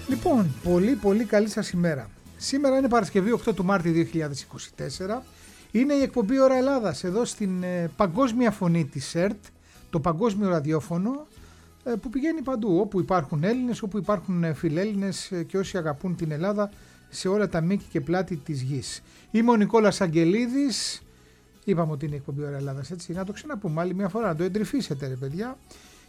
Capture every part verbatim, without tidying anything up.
Λοιπόν, πολύ πολύ καλή σας ημέρα. Σήμερα είναι Παρασκευή οκτώ του Μάρτη δύο χιλιάδες είκοσι τέσσερα. Είναι η εκπομπή Ώρα Ελλάδας εδώ στην ε, παγκόσμια φωνή της ΕΡΤ, το παγκόσμιο ραδιόφωνο ε, που πηγαίνει παντού, όπου υπάρχουν Έλληνες, όπου υπάρχουν ε, φιλέλληνες ε, και όσοι αγαπούν την Ελλάδα σε όλα τα μήκη και πλάτη της γης. Είμαι ο Νικόλας Αγγελίδης. Είπαμε ότι είναι η εκπομπή Ώρα Ελλάδας, έτσι. Να το ξαναπούμε άλλη μια φορά, να το εντρυφήσετε, ρε παιδιά.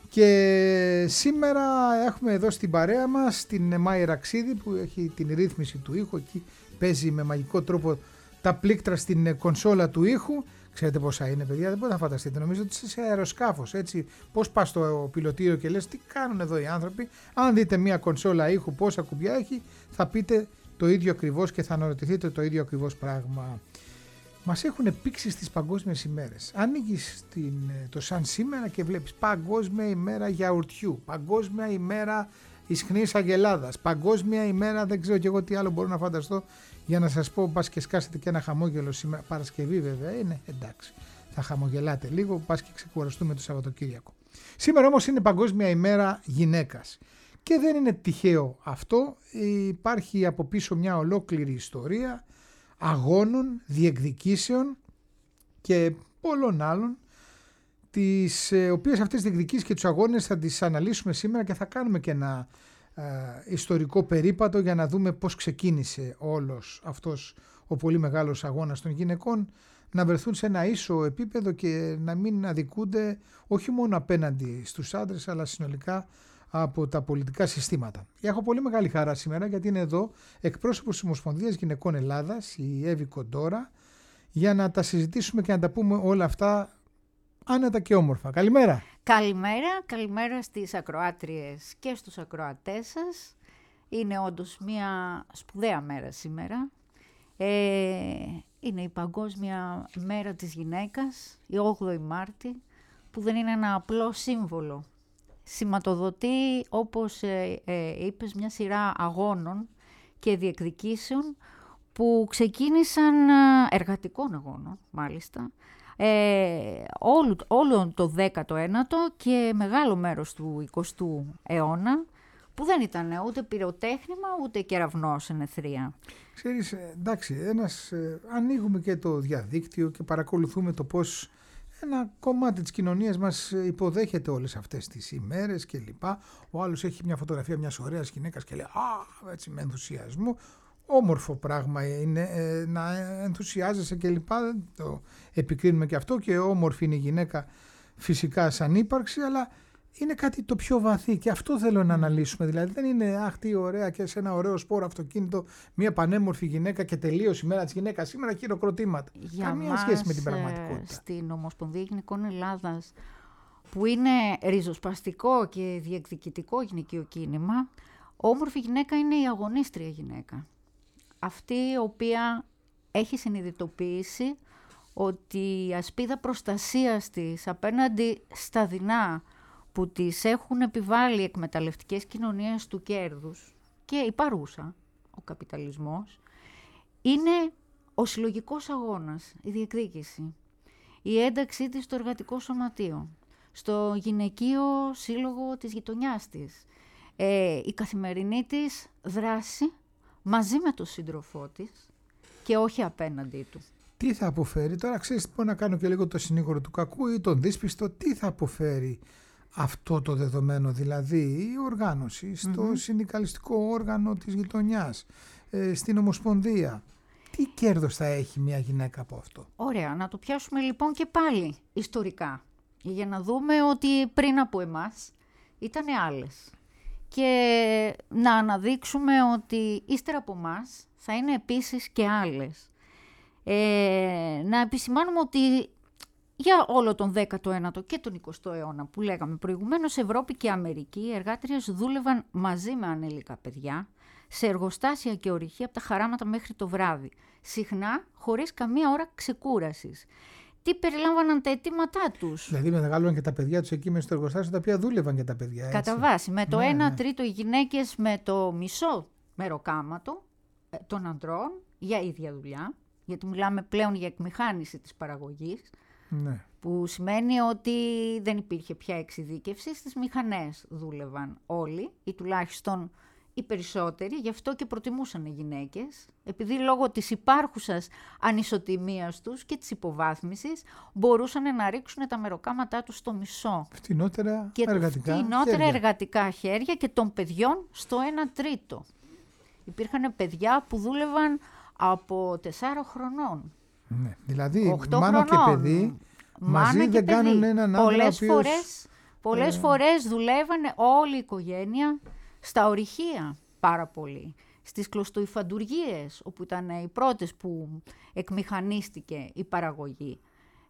Και σήμερα έχουμε εδώ στην παρέα μας την Μάη Ραξίδη που έχει την ρύθμιση του ήχου. Εκεί παίζει με μαγικό τρόπο τα πλήκτρα στην κονσόλα του ήχου. Ξέρετε πόσα είναι, παιδιά, δεν μπορείτε να φανταστείτε. Νομίζω ότι είσαι σε αεροσκάφος, έτσι. Πώς πας στο πιλωτήριο και λες τι κάνουν εδώ οι άνθρωποι. Αν δείτε μια κονσόλα ήχου πόσα κουμπιά έχει, θα πείτε το ίδιο ακριβώς και θα αναρωτηθείτε το ίδιο ακριβώς πράγμα. Μας έχουν πήξει στις παγκόσμιες ημέρες. Ανοίγεις την, το σαν σήμερα και βλέπεις Παγκόσμια ημέρα γιαουρτιού, Παγκόσμια ημέρα ισχνής αγελάδας, Παγκόσμια ημέρα δεν ξέρω και εγώ τι άλλο μπορώ να φανταστώ για να σας πω, πας και σκάσετε και ένα χαμόγελο σήμερα. Παρασκευή βέβαια είναι, εντάξει, θα χαμογελάτε λίγο, πας και ξεκουραστούμε το Σαββατοκύριακο. Σήμερα όμως είναι Παγκόσμια ημέρα γυναίκας. Και δεν είναι τυχαίο αυτό, υπάρχει από πίσω μια ολόκληρη ιστορία αγώνων, διεκδικήσεων και πολλών άλλων, τις οποίες αυτές τις διεκδικήσεις και τους αγώνες θα τις αναλύσουμε σήμερα και θα κάνουμε και ένα ε, ιστορικό περίπατο για να δούμε πώς ξεκίνησε όλος αυτός ο πολύ μεγάλος αγώνας των γυναικών να βρεθούν σε ένα ίσο επίπεδο και να μην αδικούνται όχι μόνο απέναντι στους άντρες αλλά συνολικά από τα πολιτικά συστήματα. Έχω πολύ μεγάλη χαρά σήμερα γιατί είναι εδώ εκπρόσωπος της Ομοσπονδίας Γυναικών Ελλάδας, η Εύη Κοντόρα, για να τα συζητήσουμε και να τα πούμε όλα αυτά άνετα και όμορφα. Καλημέρα. Καλημέρα, καλημέρα στις ακροάτριες και στους ακροατές σας. Είναι όντως μια σπουδαία μέρα σήμερα. Ε, είναι η Παγκόσμια Μέρα της Γυναίκας, η όγδοη Μάρτη, που δεν είναι ένα απλό σύμβολο. Σηματοδοτεί, όπως ε, ε, είπες, μια σειρά αγώνων και διεκδικήσεων που ξεκίνησαν, εργατικών αγώνων μάλιστα, ε, όλο, όλο το δέκατο ένατο και μεγάλο μέρος του εικοστού αιώνα, που δεν ήταν ούτε πυροτέχνημα ούτε κεραυνός εν αιθρία. Ξέρεις, εντάξει, ένας, ε, ανοίγουμε και το διαδίκτυο και παρακολουθούμε το πώς ένα κομμάτι της κοινωνίας μας υποδέχεται όλες αυτές τις ημέρες και λοιπά. Ο άλλος έχει μια φωτογραφία μιας ωραίας γυναίκας και λέει «Α, έτσι με ενθουσιασμό». Όμορφο πράγμα είναι ε, να ενθουσιάζεσαι και λοιπά. Το επικρίνουμε και αυτό και όμορφη είναι η γυναίκα φυσικά σαν ύπαρξη, αλλά είναι κάτι το πιο βαθύ και αυτό θέλω να αναλύσουμε. Δηλαδή δεν είναι αχ τι ωραία και σε ένα ωραίο σπόρο αυτοκίνητο μια πανέμορφη γυναίκα και τελείωσε η μέρα της γυναίκας σήμερα χειροκροτήματα. Για Καμία μας, σχέση με την πραγματικότητα. Στην Ομοσπονδία Γυναικών Ελλάδας, που είναι ριζοσπαστικό και διεκδικητικό γυναικείο κίνημα, όμορφη γυναίκα είναι η αγωνίστρια γυναίκα. Αυτή η οποία έχει συνειδητοποιήσει ότι η ασπίδα προστασίας της απέναντι στα δεινά που τις έχουν επιβάλει εκμεταλλευτικές κοινωνίες του κέρδους και η παρούσα, ο καπιταλισμός, είναι ο συλλογικός αγώνας, η διεκδίκηση, η ένταξή της στο εργατικό σωματείο, στο γυναικείο σύλλογο της γειτονιάς της, ε, η καθημερινή της δράση μαζί με τον σύντροφό της και όχι απέναντί του. Τι θα αποφέρει, τώρα ξέρεις, μπορώ να κάνω και λίγο το συνήγορο του κακού ή τον δύσπιστο, τι θα αποφέρει αυτό το δεδομένο, δηλαδή η οργάνωση στο mm-hmm. συνδικαλιστικό όργανο της γειτονιάς, ε, στην Ομοσπονδία. Τι κέρδος θα έχει μια γυναίκα από αυτό? Ωραία, να το πιάσουμε λοιπόν και πάλι ιστορικά, για να δούμε ότι πριν από εμάς ήταν άλλες. Και να αναδείξουμε ότι ύστερα από εμάς θα είναι επίσης και άλλες. Ε, να επισημάνουμε ότι για όλο τον δέκατο ένατο και τον εικοστό αιώνα που λέγαμε προηγουμένως, Ευρώπη και Αμερική, οι εργάτριες δούλευαν μαζί με ανήλικα παιδιά σε εργοστάσια και ορυχεία από τα χαράματα μέχρι το βράδυ, συχνά χωρίς καμία ώρα ξεκούρασης. Τι περιλάμβαναν τα αιτήματά τους? Δηλαδή μεγάλωναν και τα παιδιά τους εκεί μέσα στο εργοστάσιο, τα οποία δούλευαν και τα παιδιά, έτσι. Κατά βάση, με το ναι, ένα ναι. τρίτο οι γυναίκες με το μισό μεροκάματο των ανδρών για ίδια δουλειά, γιατί μιλάμε πλέον για εκμηχάνηση της παραγωγής, ναι. που σημαίνει ότι δεν υπήρχε πια εξειδίκευση, στις μηχανές δούλευαν όλοι ή τουλάχιστον οι περισσότεροι, γι' αυτό και προτιμούσαν οι γυναίκες, επειδή λόγω της υπάρχουσας ανισοτιμίας τους και της υποβάθμισης μπορούσαν να ρίξουν τα μεροκάματά τους στο μισό. Φτηνότερα και εργατικά φτηνότερα χέρια. εργατικά χέρια και των παιδιών στο ένα τρίτο. Υπήρχαν παιδιά που δούλευαν από τεσσάρων χρονών. Ναι, δηλαδή οκτώ μάνα χρονών. και παιδί μαζί Μάνα δεν και κάνουν παιδί. έναν άντρα πολλές ο οποίος... φορές, πολλές ε... φορές δουλεύανε όλη η οικογένεια στα ορυχεία πάρα πολύ. Στις κλωστοϊφαντουργίες, όπου ήταν οι πρώτες που εκμηχανίστηκε η παραγωγή.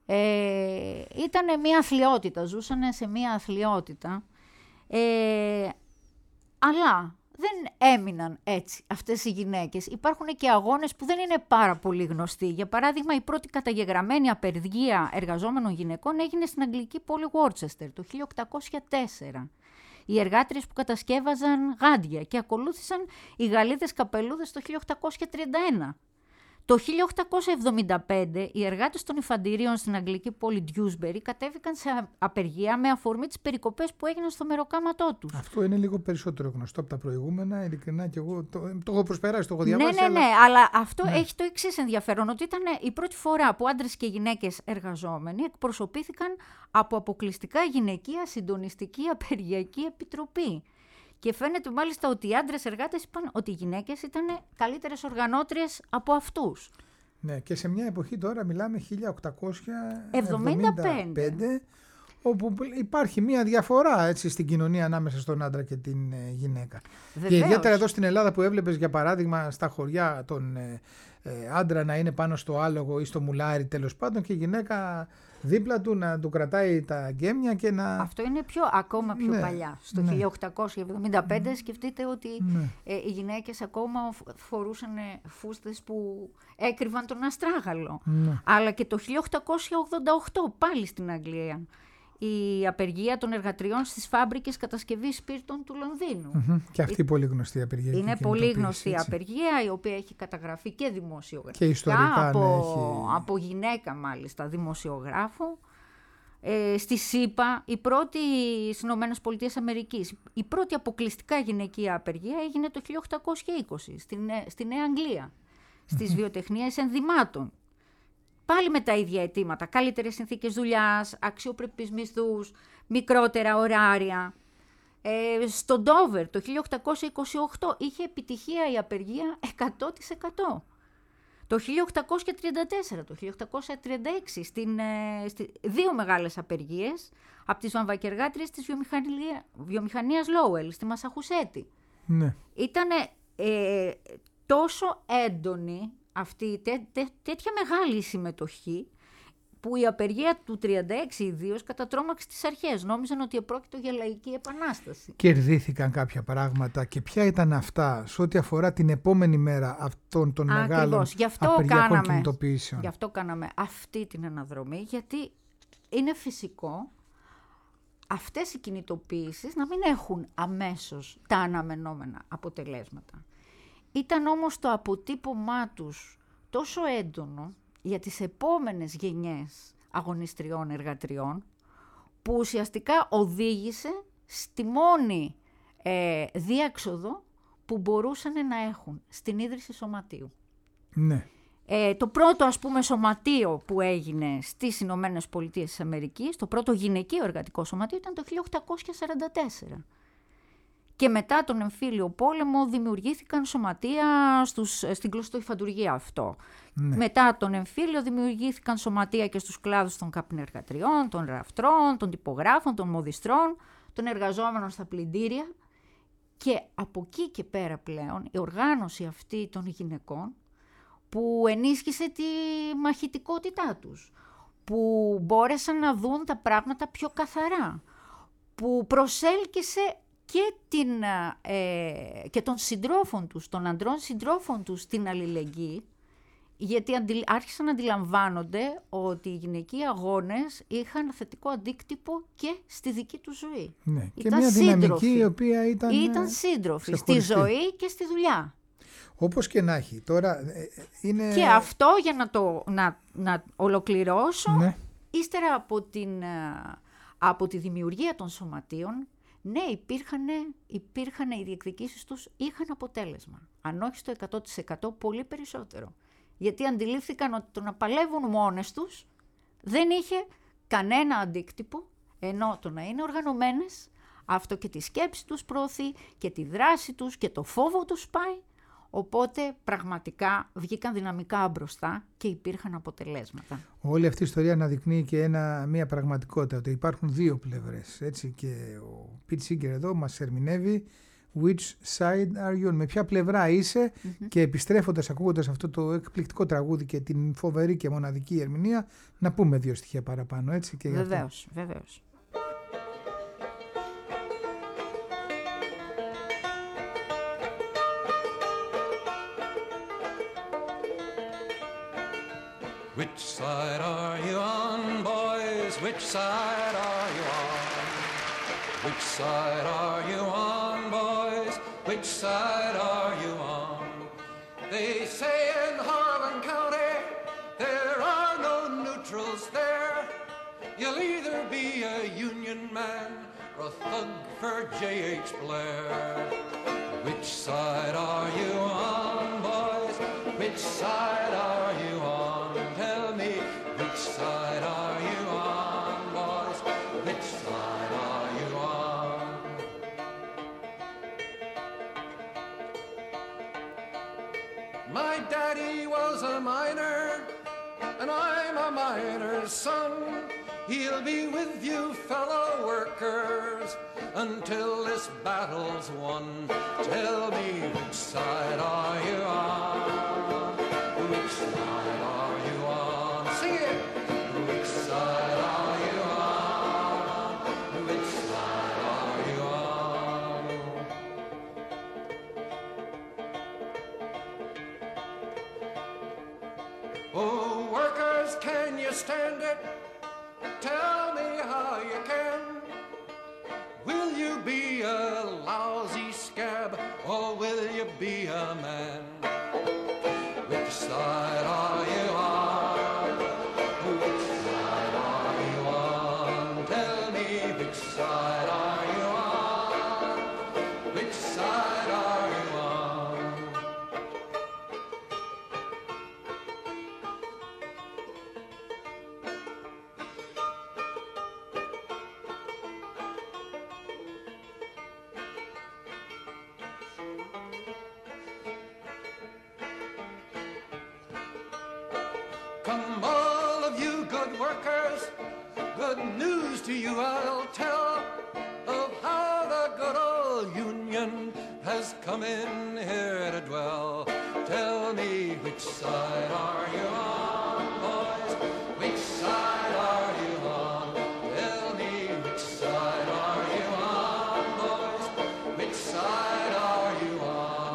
Ε, ήτανε μια αθλιότητα, ζούσαν σε μια αθλιότητα. Ε, αλλά δεν έμειναν έτσι αυτές οι γυναίκες. Υπάρχουν και αγώνες που δεν είναι πάρα πολύ γνωστοί. Για παράδειγμα, η πρώτη καταγεγραμμένη απεργία εργαζόμενων γυναικών έγινε στην αγγλική πόλη Worcester το χίλια οκτακόσια τέσσερα. Οι εργάτριες που κατασκεύαζαν γάντια και ακολούθησαν οι Γαλλίδες καπελούδες το χίλια οκτακόσια τριάντα ένα. Το χίλια οκτακόσια εβδομήντα πέντε οι εργάτες των υφαντηρίων στην αγγλική πόλη Dewsbury κατέβηκαν σε απεργία με αφορμή τις περικοπές που έγιναν στο μεροκάματό τους. Αυτό είναι λίγο περισσότερο γνωστό από τα προηγούμενα, ειλικρινά και εγώ το, το έχω προσπεράσει, το έχω διαβάσει. Ναι, ναι, αλλά... ναι, αλλά αυτό ναι. έχει το εξής ενδιαφέρον, ότι ήταν η πρώτη φορά που άντρες και γυναίκες εργαζόμενοι εκπροσωπήθηκαν από αποκλειστικά γυναικεία συντονιστική απεργιακή επιτροπή. Και φαίνεται μάλιστα ότι οι άντρες εργάτες είπαν ότι οι γυναίκες ήταν καλύτερες οργανώτριες από αυτούς. Ναι, και σε μια εποχή τώρα μιλάμε χίλια οκτακόσια εβδομήντα πέντε, εβδομήντα πέντε όπου υπάρχει μια διαφορά έτσι, στην κοινωνία ανάμεσα στον άντρα και την ε, γυναίκα. Βεβαίως. Και ιδιαίτερα εδώ στην Ελλάδα που έβλεπες για παράδειγμα στα χωριά τον ε, ε, άντρα να είναι πάνω στο άλογο ή στο μουλάρι τέλος πάντων και η γυναίκα δίπλα του να του κρατάει τα γκέμια και να... Αυτό είναι πιο, ακόμα πιο ναι, παλιά. Στο ναι. χίλια οκτακόσια εβδομήντα πέντε σκεφτείτε ότι ναι. ε, οι γυναίκες ακόμα φορούσαν φούστες που έκρυβαν τον αστράγαλο. Ναι. Αλλά και το χίλια οκτακόσια ογδόντα οκτώ πάλι στην Αγγλία η απεργία των εργατριών στις φάμπρικες κατασκευής σπίρτων του Λονδίνου. Mm-hmm. Και αυτή η πολύ γνωστή απεργία. Είναι πολύ γνωστή έτσι. Απεργία, η οποία έχει καταγραφεί και δημοσιογραφικά. Και ιστορικά, από, ναι, έχει... από γυναίκα μάλιστα δημοσιογράφο. Ε, στη ΣΥΠΑ, η πρώτη στις Ηνωμένες Πολιτείες Αμερικής, η πρώτη αποκλειστικά γυναικεία απεργία έγινε το χίλια οκτακόσια είκοσι στην, στη Νέα Αγγλία, στις βιοτεχνίες ενδυμάτων. Πάλι με τα ίδια αιτήματα, καλύτερες συνθήκες δουλειάς, αξιοπρεπείς μισθούς, μικρότερα ωράρια. Ε, στο Ντόβερ το χίλια οκτακόσια είκοσι οκτώ είχε επιτυχία η απεργία εκατό τοις εκατό. Το χίλια οκτακόσια τριάντα τέσσερα, το χίλια οκτακόσια τριάντα έξι, στην, ε, στη, δύο μεγάλες απεργίες από τις βαμβακεργάτριες της βιομηχανία, βιομηχανίας Λόουελ στη Μασαχουσέτη. Ναι. Ήταν ε, τόσο έντονη αυτή, τέ, τέ, τέτοια μεγάλη συμμετοχή, που η απεργία του τριάντα έξι ιδίως κατατρώμαξε τις αρχές. Νόμιζαν ότι επρόκειτο για λαϊκή επανάσταση. Κερδίθηκαν κάποια πράγματα και ποια ήταν αυτά σε ό,τι αφορά την επόμενη μέρα αυτών των Ακριβώς. μεγάλων γι αυτό απεργιακών κάναμε, κινητοποιήσεων. Γι' αυτό κάναμε αυτή την αναδρομή, γιατί είναι φυσικό αυτές οι κινητοποιήσεις να μην έχουν αμέσως τα αναμενόμενα αποτελέσματα. Ήταν όμως το αποτύπωμά τους τόσο έντονο για τις επόμενες γενιές αγωνιστριών εργατριών, που ουσιαστικά οδήγησε στη μόνη ε, διέξοδο που μπορούσαν να έχουν, στην ίδρυση σωματείου. Ναι. Ε, το πρώτο ας πούμε σωματείο που έγινε στις Ηνωμένες Πολιτείες της Αμερικής, το πρώτο γυναικείο εργατικό σωματείο ήταν το χίλια οκτακόσια σαράντα τέσσερα. Και μετά τον εμφύλιο πόλεμο δημιουργήθηκαν σωματεία στους, στην κλωστοϊφαντουργία αυτό. Ναι. Μετά τον εμφύλιο δημιουργήθηκαν σωματεία και στους κλάδους των καπνεργατριών, των ραφτρών, των τυπογράφων, των μοδιστρών, των εργαζόμενων στα πλυντήρια. Και από εκεί και πέρα πλέον η οργάνωση αυτή των γυναικών που ενίσχυσε τη μαχητικότητά τους, που μπόρεσαν να δουν τα πράγματα πιο καθαρά, που προσέλκυσε και, την, ε, και των συντρόφων τους, των αντρών συντρόφων τους στην αλληλεγγύη, γιατί αντι, άρχισαν να αντιλαμβάνονται ότι οι γυναικοί αγώνες είχαν θετικό αντίκτυπο και στη δική του ζωή. Ναι, ήταν και μια δυναμική σύντροφοι. Η οποία ήταν, ήταν σύντροφοι στη ζωή και στη δουλειά. Όπως και να έχει. Τώρα, είναι... Και αυτό για να το να, να ολοκληρώσω, ναι. ύστερα από, την, από τη δημιουργία των σωματείων, Ναι, υπήρχαν, υπήρχαν οι διεκδικήσεις τους, είχαν αποτέλεσμα. Αν όχι στο εκατό τοις εκατό, πολύ περισσότερο. Γιατί αντιλήφθηκαν ότι το να παλεύουν μόνες τους δεν είχε κανένα αντίκτυπο, ενώ το να είναι οργανωμένες, αυτό και τη σκέψη τους προωθεί και τη δράση τους και το φόβο τους πάει. Οπότε πραγματικά βγήκαν δυναμικά μπροστά και υπήρχαν αποτελέσματα. Όλη αυτή η ιστορία αναδεικνύει και ένα, μια πραγματικότητα, ότι υπάρχουν δύο πλευρές. Έτσι, και ο Pete Seeger εδώ μας ερμηνεύει Which side are you? Με ποια πλευρά είσαι, mm-hmm. και επιστρέφοντας, ακούγοντας αυτό το εκπληκτικό τραγούδι και την φοβερή και μοναδική ερμηνεία, να πούμε δύο στοιχεία παραπάνω. Έτσι, και βεβαίως, βεβαίως. Which side are you on, boys? Which side are you on? Which side are you on, boys? Which side are you on? They say in Harlan County there are no neutrals there. You'll either be a Union man or a thug for J H Blair. Which side are you on, boys? Which side are you on? Tell me, which side are you on, boys? Which side are you on? My daddy was a miner, and I'm a miner's son. He'll be with you, fellow workers, until this battle's won. Tell me, which side are you on? Which side are you on? Sing it! Which side are you on? Which side are you on? Oh, workers, can you stand it? Tell me how you can. Will you be a lousy scab, or will you be a man? Which side are you on? Which side are you on? Tell me, which side are you on? Which side are you on? Come all of you good workers, good news to you I'll tell, of how the good old Union has come in here to dwell. Tell me, which side are you on, boys? Which side are you on? Tell me, which side are you on, boys? Which side are you on?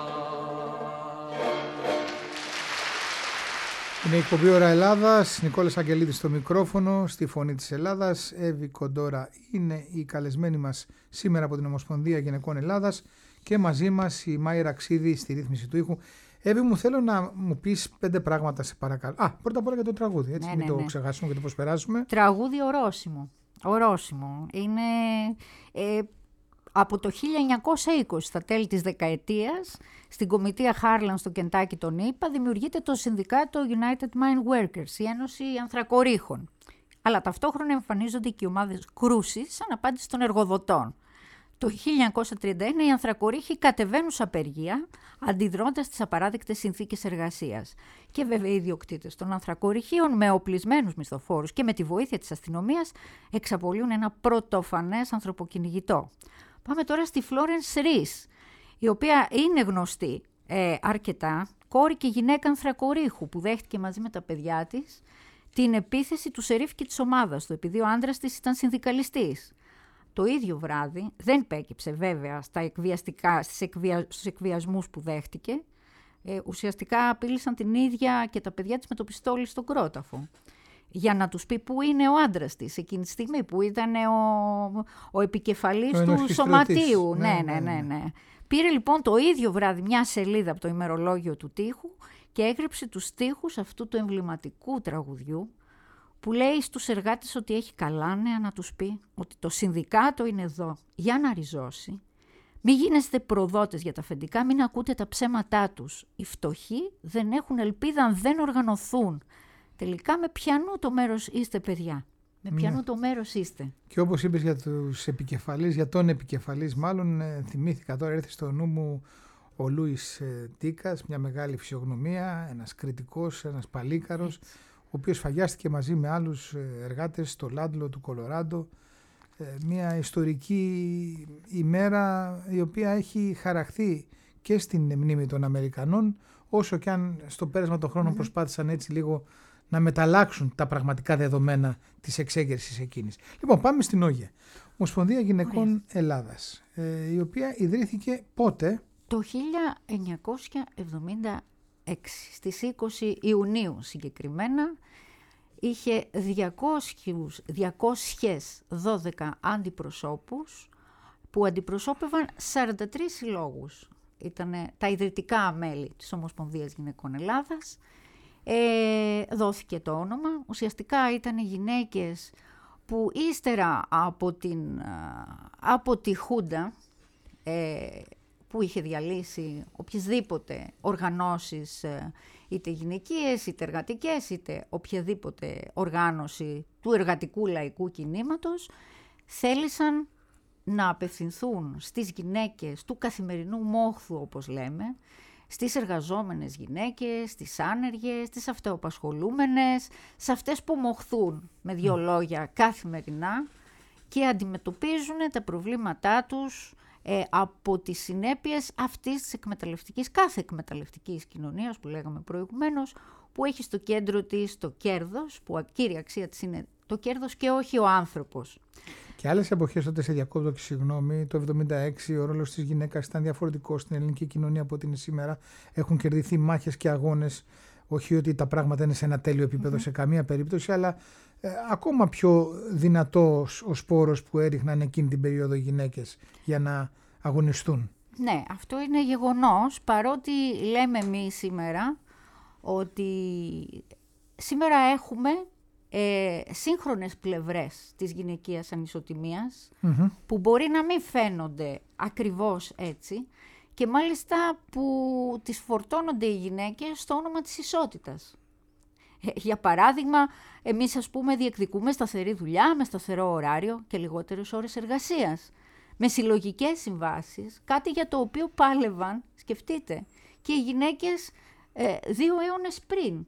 Είναι η εκπομπή Ώρα Ελλάδας, Νικόλας Αγγελίδης στο μικρόφωνο, στη φωνή της Ελλάδας. Εύη Κοντόρα είναι η καλεσμένη μας σήμερα από την Ομοσπονδία Γυναικών Ελλάδας και μαζί μας η Μάη Ραξίδη στη ρύθμιση του ήχου. Εύη, μου θέλω να μου πεις πέντε πράγματα, σε παρακαλώ. Α, πρώτα απ' όλα για το τραγούδι, έτσι, ναι, μην ναι, το ναι. ξεχάσουμε και το προσπεράσουμε. Τραγούδι ορόσημο. Ορόσημο. Είναι ε, από το χίλια εννιακόσια είκοσι, στα τέλη της δεκαετίας, στην Κομιτεία Χάρλαν στο Κεντάκι των ΗΠΑ, δημιουργείται το Συνδικάτο United Mine Workers, η Ένωση Ανθρακορύχων. Αλλά ταυτόχρονα εμφανίζονται και οι ομάδες κρούσης σαν απάντηση των εργοδοτών. Το χίλια εννιακόσια τριάντα ένα οι ανθρακορύχοι κατεβαίνουν σε απεργία, αντιδρώντας στις απαράδεκτες συνθήκες εργασίας. Και βέβαια οι ιδιοκτήτες των ανθρακορυχείων, με οπλισμένους μισθοφόρους και με τη βοήθεια της αστυνομίας, εξαπολύουν ένα πρωτοφανές ανθρωποκυνηγητό. Πάμε τώρα στη Florence Rees, η οποία είναι γνωστή ε, αρκετά, κόρη και γυναίκα ανθρακορύχου, που δέχτηκε μαζί με τα παιδιά της την επίθεση του σερίφ και της ομάδας του, επειδή ο άντρας της ήταν συνδικαλιστής. Το ίδιο βράδυ δεν πέκυψε βέβαια στα εκβιαστικά, στις εκβια, στους εκβιασμούς που δέχτηκε. Ε, ουσιαστικά απείλησαν την ίδια και τα παιδιά της με το πιστόλι στον κρόταφο, για να τους πει που είναι ο άντρας της εκείνη τη στιγμή, που ήταν ο, ο επικεφαλής ο του σωματείου. Ναι, ναι, ναι, ναι, ναι. Πήρε λοιπόν το ίδιο βράδυ μια σελίδα από το ημερολόγιο του τοίχου και έγραψε τους στίχους αυτού του εμβληματικού τραγουδιού, που λέει στους εργάτες ότι έχει καλά νέα να τους πει, ότι το συνδικάτο είναι εδώ για να ριζώσει. Μην γίνεστε προδότες για τα αφεντικά, μην ακούτε τα ψέματά τους. Οι φτωχοί δεν έχουν ελπίδα αν δεν οργανωθούν. Τελικά με ποιανού το μέρος είστε, παιδιά. Με ποιανού ναι. το μέρος είστε. Και όπως είπες για τους επικεφαλείς, για τον επικεφαλής μάλλον, ε, θυμήθηκα τώρα, έρθει στο νου μου ο Λούις ε, Τίκας, μια μεγάλη φυσιογνωμία, ένας κριτικός, ένας παλίκαρος, έτσι, ο οποίος φαγιάστηκε μαζί με άλλους εργάτες στο Λάντλο του Κολοράντο. Ε, μια ιστορική ημέρα η οποία έχει χαραχθεί και στην μνήμη των Αμερικανών, όσο και αν στο πέρασμα των χρόνων mm-hmm. προσπάθησαν έτσι λίγο να μεταλλάξουν τα πραγματικά δεδομένα της εξέγερσης εκείνης. Λοιπόν, πάμε στην Όγε. Ομοσπονδία Γυναικών Ωραία. Ελλάδας, ε, η οποία ιδρύθηκε πότε? Το χίλια εννιακόσια εβδομήντα έξι, στις είκοσι Ιουνίου συγκεκριμένα, είχε διακόσιες δώδεκα αντιπροσώπους που αντιπροσώπευαν σαράντα τρεις συλλόγους. Ήταν τα ιδρυτικά μέλη της Ομοσπονδίας Γυναικών Ελλάδας. Ε, δόθηκε το όνομα. Ουσιαστικά ήταν οι γυναίκες που ύστερα από, την, από τη Χούντα ε, που είχε διαλύσει οποιασδήποτε οργανώσεις, είτε γυναικείες, είτε εργατικές, είτε οποιαδήποτε οργάνωση του εργατικού λαϊκού κινήματος, θέλησαν να απευθυνθούν στις γυναίκες του καθημερινού μόχθου, όπως λέμε, στις εργαζόμενες γυναίκες, στις άνεργες, στις αυτοαπασχολούμενες, σε αυτές που μοχθούν με δύο λόγια καθημερινά και αντιμετωπίζουν τα προβλήματά τους ε, από τις συνέπειες αυτής της εκμεταλλευτικής, κάθε εκμεταλλευτικής κοινωνίας που λέγαμε προηγουμένως, που έχει στο κέντρο της το κέρδος, που κύρια αξία της είναι το κέρδος και όχι ο άνθρωπος. Και άλλες εποχές, τότε σε διακόπτω και συγγνώμη, το εβδομήντα έξι ο ρόλος της γυναίκας ήταν διαφορετικός στην ελληνική κοινωνία από ό,τι είναι σήμερα. Έχουν κερδιθεί μάχες και αγώνες, όχι ότι τα πράγματα είναι σε ένα τέλειο επίπεδο mm-hmm. σε καμία περίπτωση, αλλά ε, ακόμα πιο δυνατός ο σπόρος που έριχναν εκείνη την περίοδο οι γυναίκες για να αγωνιστούν. Ναι, αυτό είναι γεγονός, παρότι λέμε εμείς σήμερα ότι σήμερα έχουμε ε, σύγχρονες πλευρές της γυναικείας ανισοτιμίας mm-hmm. που μπορεί να μην φαίνονται ακριβώς έτσι και μάλιστα που τις φορτώνονται οι γυναίκες στο όνομα της ισότητας. Ε, για παράδειγμα, εμείς ας πούμε διεκδικούμε σταθερή δουλειά με σταθερό ωράριο και λιγότερες ώρες εργασίας, με συλλογικές συμβάσεις, κάτι για το οποίο πάλευαν, σκεφτείτε, και οι γυναίκες ε, δύο αιώνες πριν.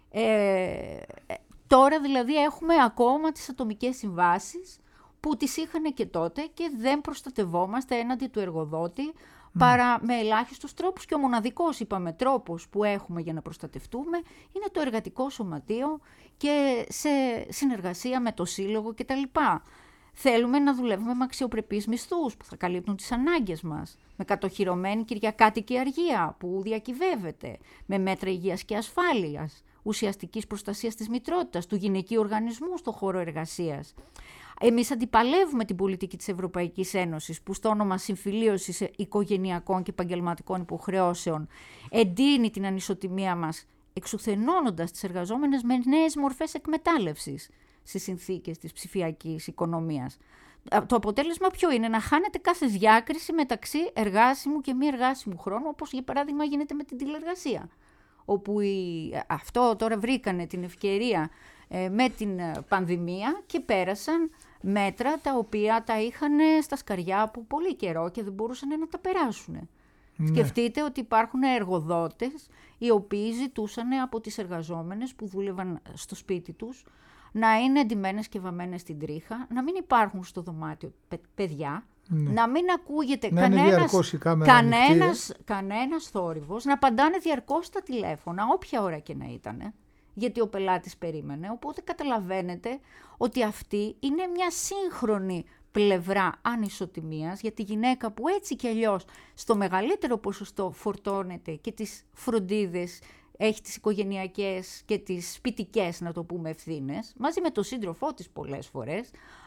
Ε, τώρα δηλαδή έχουμε ακόμα τις ατομικές συμβάσεις που τις είχαν και τότε και δεν προστατευόμαστε έναντι του εργοδότη mm. παρά με ελάχιστους τρόπους, και ο μοναδικός, είπαμε, τρόπος που έχουμε για να προστατευτούμε είναι το εργατικό σωματείο και σε συνεργασία με το σύλλογο κτλ. Θέλουμε να δουλεύουμε με αξιοπρεπείς μισθούς που θα καλύπτουν τις ανάγκες μας, με κατοχυρωμένη κυριακάτικη αργία που διακυβεύεται, με μέτρα υγείας και ασφάλειας, ουσιαστικής προστασίας της μητρότητας, του γυναικείου οργανισμού στον χώρο εργασίας. Εμείς αντιπαλεύουμε την πολιτική της Ευρωπαϊκής Ένωσης που στο όνομα συμφιλίωσης οικογενειακών και επαγγελματικών υποχρεώσεων εντείνει την ανισοτιμία μας, εξουθενώνοντας τις εργαζόμενες με νέες μορφές εκμετάλλευσης στις συνθήκες της ψηφιακής οικονομίας. Το αποτέλεσμα ποιο είναι? Να χάνεται κάθε διάκριση μεταξύ εργάσιμου και μη εργάσιμου χρόνου, όπως για παράδειγμα γίνεται με την τηλεργασία, όπου η, αυτό τώρα βρήκανε την ευκαιρία ε, με την πανδημία και πέρασαν μέτρα τα οποία τα είχαν στα σκαριά από πολύ καιρό και δεν μπορούσαν να τα περάσουν. Ναι. Σκεφτείτε ότι υπάρχουν εργοδότες οι οποίοι ζητούσαν από τις εργαζόμενες που δούλευαν στο σπίτι τους να είναι εντυμένες και βαμμένες στην τρίχα, να μην υπάρχουν στο δωμάτιο παιδιά, ναι. να μην ακούγεται να κανένας, κανένας, κανένας θόρυβος, να απαντάνε διαρκώς στα τηλέφωνα, όποια ώρα και να ήταν, γιατί ο πελάτης περίμενε. Οπότε καταλαβαίνετε ότι αυτή είναι μια σύγχρονη πλευρά ανισοτιμίας για τη γυναίκα που έτσι κι αλλιώς στο μεγαλύτερο ποσοστό φορτώνεται και τις φροντίδες, έχει τις οικογενειακές και τις σπιτικές, να το πούμε, ευθύνες, μαζί με τον σύντροφό της πολλές φορές,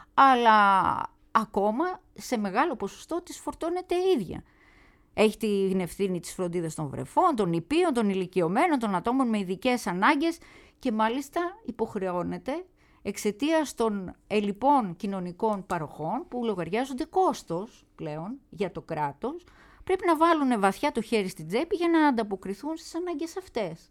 αλλά ακόμα σε μεγάλο ποσοστό τις φορτώνεται η ίδια. Έχει την ευθύνη της φροντίδας των βρεφών, των νηπίων, των ηλικιωμένων, των ατόμων με ειδικές ανάγκες και μάλιστα υποχρεώνεται εξαιτίας των ελλειπών κοινωνικών παροχών που λογαριάζονται κόστος πλέον για το κράτος, πρέπει να βάλουν βαθιά το χέρι στην τσέπη για να ανταποκριθούν στις ανάγκες αυτές.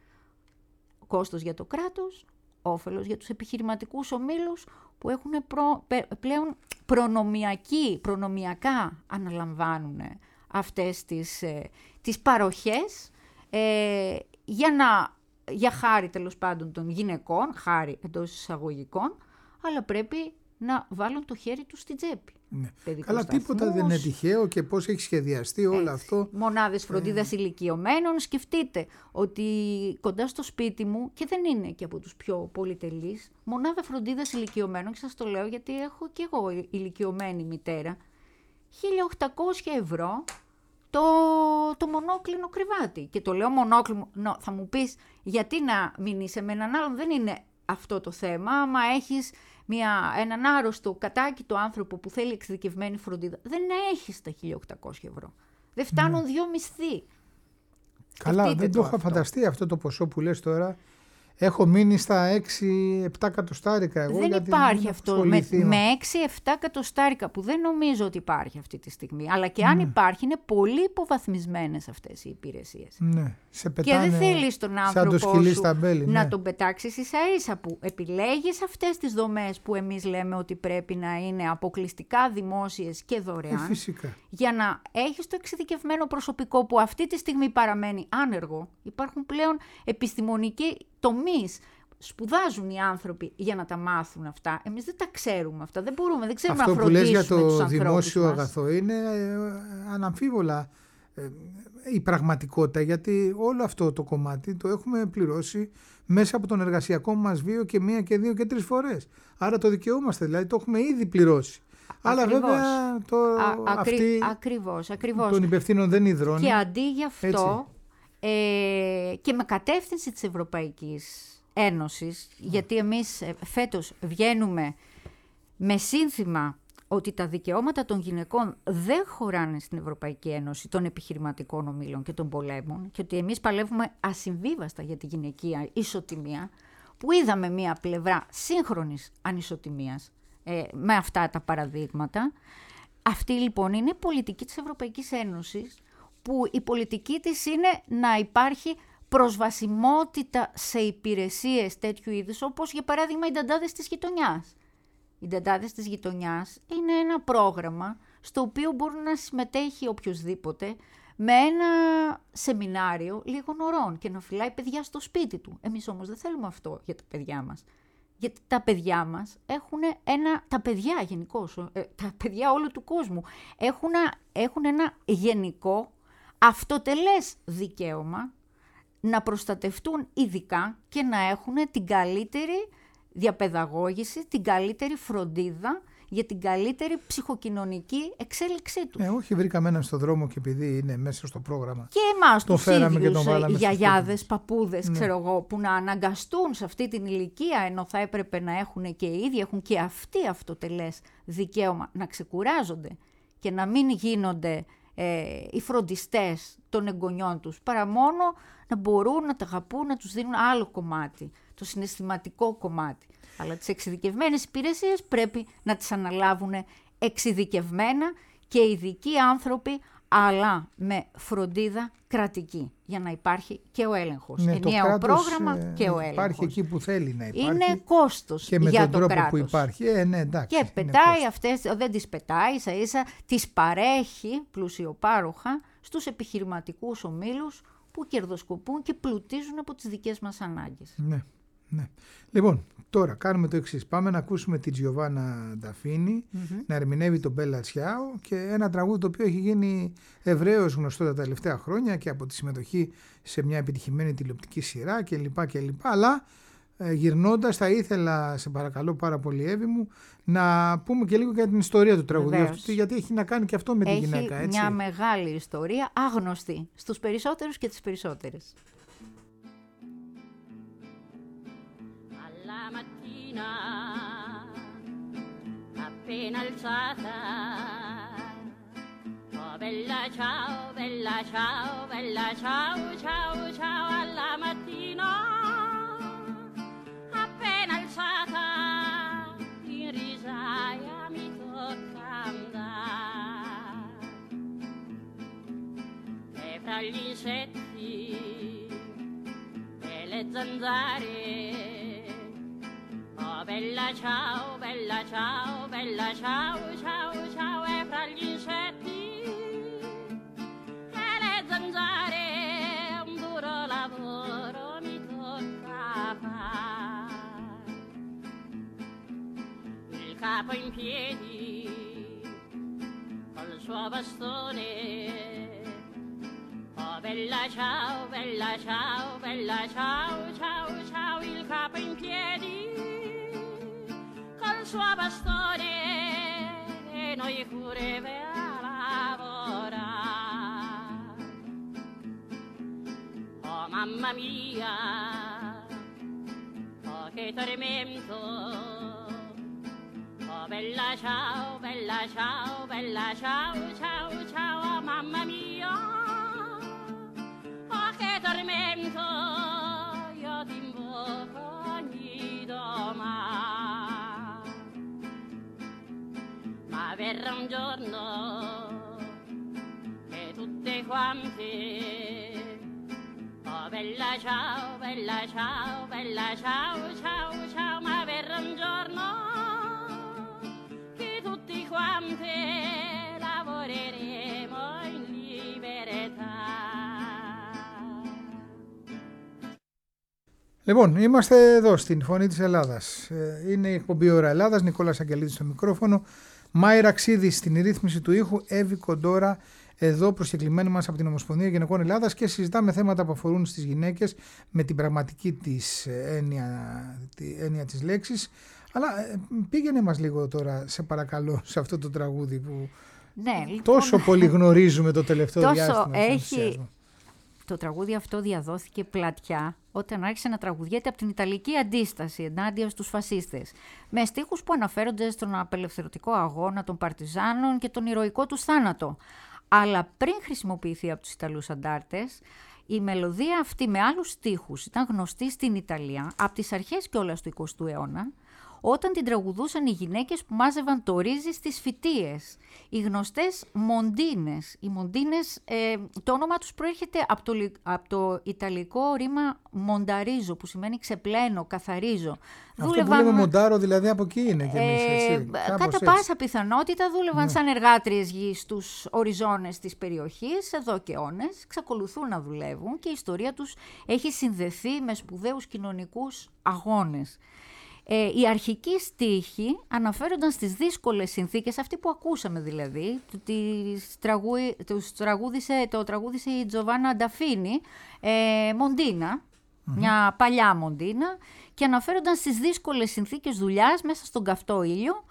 Κόστος για το κράτος, όφελος για τους επιχειρηματικούς ομίλους που έχουν προ, πλέον προνομιακή, προνομιακά αναλαμβάνουν αυτές τις, ε, τις παροχές ε, για, να, για χάρη τέλος πάντων των γυναικών, χάρη εντός εισαγωγικών, αλλά πρέπει να βάλουν το χέρι τους στην τσέπη. Ναι. Καλά, τίποτα δεν είναι τυχαίο και πώς έχει σχεδιαστεί όλο έτσι. Αυτό. Μονάδες φροντίδας ε... ηλικιωμένων. Σκεφτείτε ότι κοντά στο σπίτι μου, και δεν είναι και από τους πιο πολυτελείς, μονάδα φροντίδας ηλικιωμένων, και σας το λέω γιατί έχω και εγώ ηλικιωμένη μητέρα, χίλια οκτακόσια ευρώ το, το μονόκλινο κρεβάτι. Και το λέω μονόκλινο, θα μου πεις γιατί να μείνεις με έναν άλλον, δεν είναι αυτό το θέμα. Άμα έχεις μια, έναν άρρωστο κατάκητο άνθρωπο που θέλει εξειδικευμένη φροντίδα, δεν έχεις τα χίλια οκτακόσια ευρώ. Δεν φτάνουν ναι. δύο μισθοί. Καλά, Σκεφτείτε δεν το, το είχα αυτό. φανταστεί αυτό το ποσό που λες τώρα. Έχω μείνει στα έξι επτά εκατοστάρικα εγώ. Δεν γιατί υπάρχει δεν αυτό. Με, με έξι επτά εκατοστάρικα που δεν νομίζω ότι υπάρχει αυτή τη στιγμή. Αλλά και αν ναι. υπάρχει, είναι πολύ υποβαθμισμένες αυτές οι υπηρεσίες. Ναι. Σε πετάνε, και δεν θέλεις τον άνθρωπο σου μπέλη, ναι. να τον πετάξεις ίσα ίσα, που επιλέγεις αυτές τις δομές που εμείς λέμε ότι πρέπει να είναι αποκλειστικά δημόσιες και δωρεάν. Ε, φυσικά. Για να έχεις το εξειδικευμένο προσωπικό που αυτή τη στιγμή παραμένει άνεργο. Υπάρχουν πλέον επιστημονικοί τομείς. Σπουδάζουν οι άνθρωποι για να τα μάθουν αυτά. Εμείς δεν τα ξέρουμε αυτά. Δεν μπορούμε, δεν ξέρουμε αυτό να φροντίσουμε τους ανθρώπους μας. Αυτό που λες για το δημόσιο μας. αγαθό είναι ε, αναμφίβολα ε, η πραγματικότητα, γιατί όλο αυτό το κομμάτι το έχουμε πληρώσει μέσα από τον εργασιακό μας βίο και μία και δύο και τρεις φορές. Άρα το δικαιούμαστε, δηλαδή το έχουμε ήδη πληρώσει. Αλλά ακριβώς. βέβαια το, Α, ακρι, αυτή ακριβώς, ακριβώς. των υπευθύνων δεν υδρώνει. Και αντί γι' αυτό ε, και με κατεύθυνση της Ευρωπαϊκής Ένωσης, mm. γιατί εμείς φέτος βγαίνουμε με σύνθημα ότι τα δικαιώματα των γυναικών δεν χωράνε στην Ευρωπαϊκή Ένωση των επιχειρηματικών ομίλων και των πολέμων, και ότι εμείς παλεύουμε ασυμβίβαστα για τη γυναικεία ισοτιμία, που είδαμε μία πλευρά σύγχρονης ανισοτιμίας ε, με αυτά τα παραδείγματα. Αυτή λοιπόν είναι η πολιτική της Ευρωπαϊκής Ένωσης, που η πολιτική της είναι να υπάρχει προσβασιμότητα σε υπηρεσίες τέτοιου είδους, όπως για παράδειγμα οι νταντάδες της γειτονιάς. Οι νταντάδες της γειτονιάς είναι ένα πρόγραμμα στο οποίο μπορεί να συμμετέχει οποιοσδήποτε με ένα σεμινάριο λίγων ωρών και να φυλάει παιδιά στο σπίτι του. Εμείς όμως δεν θέλουμε αυτό για τα παιδιά μας. Γιατί τα παιδιά μας έχουν ένα, τα παιδιά γενικώς, ε, τα παιδιά όλου του κόσμου έχουν, έχουν ένα γενικό αυτοτελές δικαίωμα να προστατευτούν ειδικά και να έχουν την καλύτερη διαπαιδαγώγηση, την καλύτερη φροντίδα για την καλύτερη ψυχοκοινωνική εξέλιξή τους. Ε, όχι, βρήκαμε έναν στον δρόμο και επειδή είναι μέσα στο πρόγραμμα. Και εμάς τον τους ίδιους οι γιαγιάδες, παππούδες, ναι. ξέρω εγώ, που να αναγκαστούν σε αυτή την ηλικία, ενώ θα έπρεπε να έχουν και οι ίδιοι, έχουν και αυτοί αυτοτελές δικαίωμα να ξεκουράζονται και να μην γίνονται ε, οι φροντιστές των εγγονιών τους, παρά μόνο να μπορούν να τα αγαπούν, να τους δίνουν άλλο κομμάτι, το συναισθηματικό κομμάτι. Αλλά τις εξειδικευμένες υπηρεσίες πρέπει να τις αναλάβουν εξειδικευμένα και ειδικοί άνθρωποι, αλλά με φροντίδα κρατική, για να υπάρχει και ο έλεγχος. Ναι, ενιαίο πρόγραμμα και ο έλεγχος. Υπάρχει εκεί που θέλει να υπάρχει. Είναι κόστος και με για τον το τρόπο κράτος. που υπάρχει. Ε, ναι, εντάξει, και πετάει αυτές, δεν τις πετάει, ίσα ίσα τις παρέχει πλουσιοπάροχα στους επιχειρηματικούς ομίλους που κερδοσκοπούν και πλουτίζουν από τις δικές μας ανάγκες. Ναι. Ναι. Λοιπόν, τώρα κάνουμε το εξής. Πάμε να ακούσουμε τη Τζιοβάνα Νταφίνη mm-hmm. να ερμηνεύει τον Μπέλα Τσιάο, και ένα τραγούδι το οποίο έχει γίνει ευρέως γνωστό τα τελευταία χρόνια και από τη συμμετοχή σε μια επιτυχημένη τηλεοπτική σειρά κλπ. κλπ. Αλλά ε, γυρνώντας, θα ήθελα, σε παρακαλώ πάρα πολύ Εύη μου, να πούμε και λίγο για την ιστορία του τραγουδιού αυτού, γιατί έχει να κάνει και αυτό με έχει τη γυναίκα. Έτσι. Μια μεγάλη ιστορία, άγνωστη στους περισσότερους και τις περισσότερες. Mattina appena alzata, oh bella ciao, bella ciao, bella ciao, ciao, ciao alla mattina appena alzata. gli insetti e le zanzare. Oh bella ciao, bella ciao, bella ciao, ciao, ciao. E fra gli insetti e le zanzare un duro lavoro mi tocca fare. Il capo in piedi col suo bastone. Oh bella ciao, bella ciao, bella ciao, ciao, ciao. Il capo in piedi col suo bastone e noi pure per lavorare. Oh mamma mia, oh che tormento. Oh bella ciao, bella ciao, bella ciao, ciao, ciao. Oh mamma mia, oh che tormento. Io ti invoco ogni domani. Ma verrà un giorno che tutte quante, oh bella ciao, bella ciao, bella ciao, ciao, ciao. Ma verrà un giorno che tutti quante lavoreremo in libertà. Λοιπόν, είμαστε εδώ στην Φωνή της Ελλάδας. Είναι η εκπομπή Ώρα Ελλάδας, Νικόλας Αγγελίδης στο μικρόφωνο, Μάη Ξίδη στην ρύθμιση του ήχου, Εύη Κοντόρα εδώ προσκεκλημένη μας από την Ομοσπονδία Γυναικών Ελλάδας και συζητάμε θέματα που αφορούν στις γυναίκες με την πραγματική της έννοια, τη έννοια της λέξης. Αλλά πήγαινε μας λίγο τώρα, σε παρακαλώ, σε αυτό το τραγούδι που ναι, λοιπόν, τόσο πολύ γνωρίζουμε το τελευταίο τόσο διάστημα. Έχει... Το τραγούδι αυτό διαδόθηκε πλατιά όταν άρχισε να τραγουδιέται από την Ιταλική Αντίσταση ενάντια στους φασίστες, με στίχους που αναφέρονται στον απελευθερωτικό αγώνα των παρτιζάνων και τον ηρωικό τους θάνατο. Αλλά πριν χρησιμοποιηθεί από τους Ιταλούς αντάρτες, η μελωδία αυτή με άλλους στίχους ήταν γνωστή στην Ιταλία από τις αρχές κιόλας του εικοστού αιώνα, όταν την τραγουδούσαν οι γυναίκες που μάζευαν το ρύζι στις φυτίες, οι γνωστές μοντίνες. Οι μοντίνες, ε, το όνομα τους προέρχεται από το, από το ιταλικό ρήμα μονταρίζο, που σημαίνει ξεπλένω, καθαρίζω. Αυτό δούλευαν, που λέμε μοντάρο, δηλαδή από εκεί είναι και εμείς, ε, έτσι, κατά έτσι. πάσα πιθανότητα δούλευαν ναι. σαν εργάτριες γης στους οριζόνες της περιοχής, εδώ και αιώνες, εξακολουθούν να δουλεύουν και η ιστορία τους έχει συνδεθεί με σπουδαίους κοινωνικούς αγώνες. Ε, οι αρχικοί στίχοι αναφέρονταν στις δύσκολες συνθήκες, αυτοί που ακούσαμε δηλαδή, τις τραγου, τους τραγούδισε, το τραγούδισε η Τζοβάνα Νταφίνη, ε, Μοντίνα, mm-hmm. μια παλιά Μοντίνα, και αναφέρονταν στις δύσκολες συνθήκες δουλειάς μέσα στον καυτό ήλιο.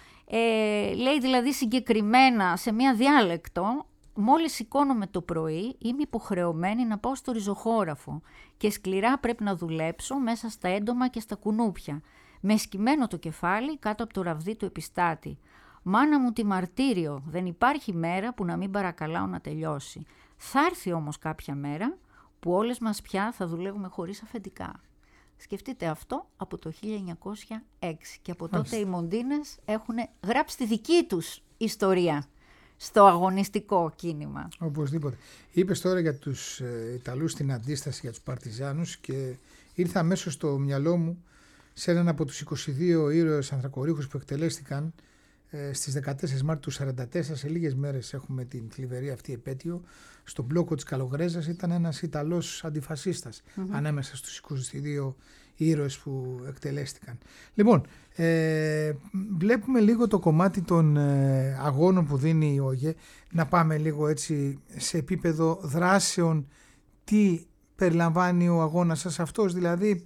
Ε, λέει δηλαδή συγκεκριμένα σε μια διάλεκτο, μόλις σηκώνομαι το πρωί είμαι υποχρεωμένη να πάω στο ριζοχώραφο και σκληρά πρέπει να δουλέψω μέσα στα έντομα και στα κουνούπια, με σκυμμένο το κεφάλι κάτω από το ραβδί του επιστάτη. Μάνα μου τι μαρτύριο, δεν υπάρχει μέρα που να μην παρακαλάω να τελειώσει. Θα έρθει όμως κάποια μέρα που όλες μας πια θα δουλεύουμε χωρίς αφεντικά. Σκεφτείτε αυτό από το χίλια εννιακόσια έξι και από τότε οι Μοντίνες έχουν γράψει τη δική τους ιστορία στο αγωνιστικό κίνημα. Οπωσδήποτε. Είπες τώρα για τους ε, Ιταλούς στην αντίσταση, για τους Παρτιζάνους, και ήρθα αμέσως στο μυαλό μου σε έναν από τους είκοσι δύο ήρωες ανθρακορίχους που εκτελέστηκαν ε, στις δεκατέσσερις Μάρτη του σαράντα τέσσερα. Σε λίγες μέρες έχουμε την θλιβερή αυτή επέτειο. Στον μπλόκο της Καλογρέζας ήταν ένας Ιταλός αντιφασίστας mm-hmm. ανάμεσα στους είκοσι δύο ήρωες που εκτελέστηκαν. Λοιπόν, ε, βλέπουμε λίγο το κομμάτι των ε, αγώνων που δίνει η ΟΓΕ. Να πάμε λίγο έτσι σε επίπεδο δράσεων. Τι περιλαμβάνει ο αγώνας σας αυτός, δηλαδή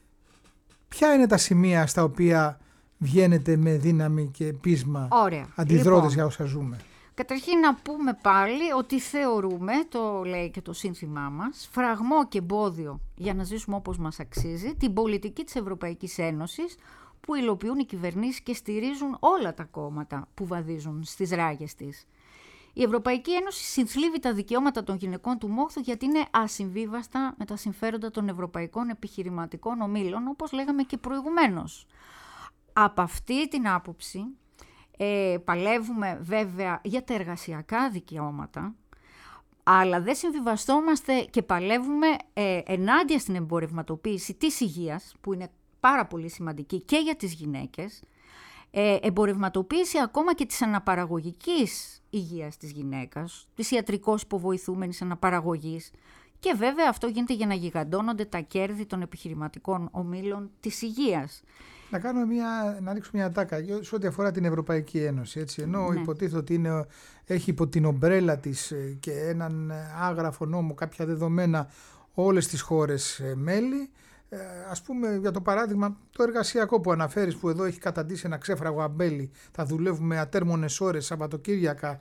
ποια είναι τα σημεία στα οποία βγαίνετε με δύναμη και πείσμα αντιδρώντας λοιπόν, για όσα ζούμε. Καταρχήν να πούμε πάλι ότι θεωρούμε, το λέει και το σύνθημά μας, φραγμό και εμπόδιο για να ζήσουμε όπως μας αξίζει, την πολιτική της Ευρωπαϊκής Ένωσης που υλοποιούν οι κυβερνήσεις και στηρίζουν όλα τα κόμματα που βαδίζουν στις ράγες της. Η Ευρωπαϊκή Ένωση συνθλίβει τα δικαιώματα των γυναικών του μόχθου γιατί είναι ασυμβίβαστα με τα συμφέροντα των ευρωπαϊκών επιχειρηματικών ομίλων, όπως λέγαμε και προηγουμένως. Από αυτή την άποψη ε, παλεύουμε βέβαια για τα εργασιακά δικαιώματα, αλλά δεν συμβιβαστόμαστε και παλεύουμε ε, ενάντια στην εμπορευματοποίηση της υγείας, που είναι πάρα πολύ σημαντική και για τις γυναίκες, ε, εμπορευματοποίηση ακόμα και της αναπαραγωγικής υγείας της γυναίκας, της ιατρικώς υποβοηθούμενης αναπαραγωγής, και βέβαια αυτό γίνεται για να γιγαντώνονται τα κέρδη των επιχειρηματικών ομίλων της υγείας. Να, κάνω μια, να ρίξω μια τάκα σε ό,τι αφορά την Ευρωπαϊκή Ένωση. Έτσι. Ενώ ναι. υποτίθεται ότι είναι, έχει υπό την ομπρέλα της και έναν άγραφο νόμο κάποια δεδομένα όλες τις χώρες μέλη. Ας πούμε, για το παράδειγμα, το εργασιακό που αναφέρεις, που εδώ έχει καταντήσει ένα ξέφραγο αμπέλι, θα δουλεύουμε ατέρμονες ώρες, Σαββατοκύριακα,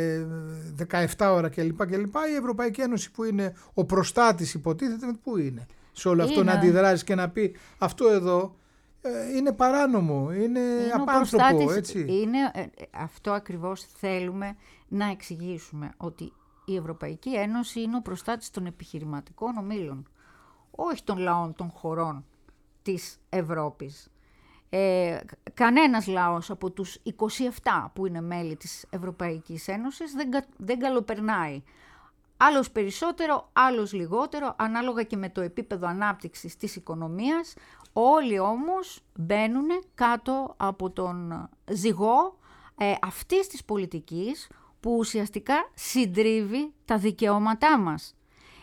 δεκαεπτά ώρα κλπ. κλπ. Η Ευρωπαϊκή Ένωση, που είναι ο προστάτης, υποτίθεται, πού είναι σε όλο αυτό, είναι. Να αντιδράσει και να πει αυτό εδώ είναι παράνομο, είναι, είναι απάνθρωπο, έτσι. Είναι, αυτό ακριβώς θέλουμε να εξηγήσουμε, ότι η Ευρωπαϊκή Ένωση είναι ο προστάτης των επιχειρηματικών ομίλων, όχι των λαών των χωρών της Ευρώπης. Ε, κανένας λαός από τους είκοσι επτά που είναι μέλη της Ευρωπαϊκής Ένωσης δεν, δεν καλοπερνάει. Άλλος περισσότερο, άλλος λιγότερο, ανάλογα και με το επίπεδο ανάπτυξης της οικονομίας. Όλοι όμως μπαίνουν κάτω από τον ζυγό ε, αυτής της πολιτικής που ουσιαστικά συντρίβει τα δικαιώματά μας.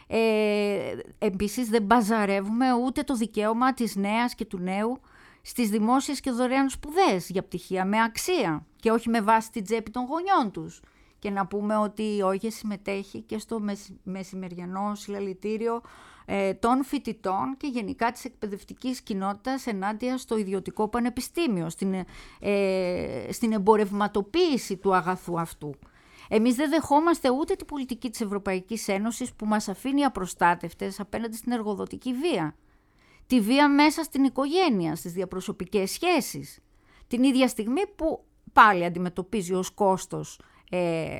Ε, επίσης δεν μπαζαρεύουμε ούτε το δικαίωμα της νέας και του νέου στις δημόσιες και δωρεάν σπουδές για πτυχία με αξία και όχι με βάση την τσέπη των γονιών τους. Και να πούμε ότι η Όγε συμμετέχει και στο μεσημεριανό συλλαλητήριο ε, των φοιτητών και γενικά της εκπαιδευτικής κοινότητας ενάντια στο ιδιωτικό πανεπιστήμιο, στην, ε, στην εμπορευματοποίηση του αγαθού αυτού. Εμείς δεν δεχόμαστε ούτε την πολιτική της Ευρωπαϊκής Ένωσης που μας αφήνει απροστάτευτες απέναντι στην εργοδοτική βία. Τη βία μέσα στην οικογένεια, στις διαπροσωπικές σχέσεις. Την ίδια στιγμή που πάλι αντιμετωπίζει ως κόστος ε,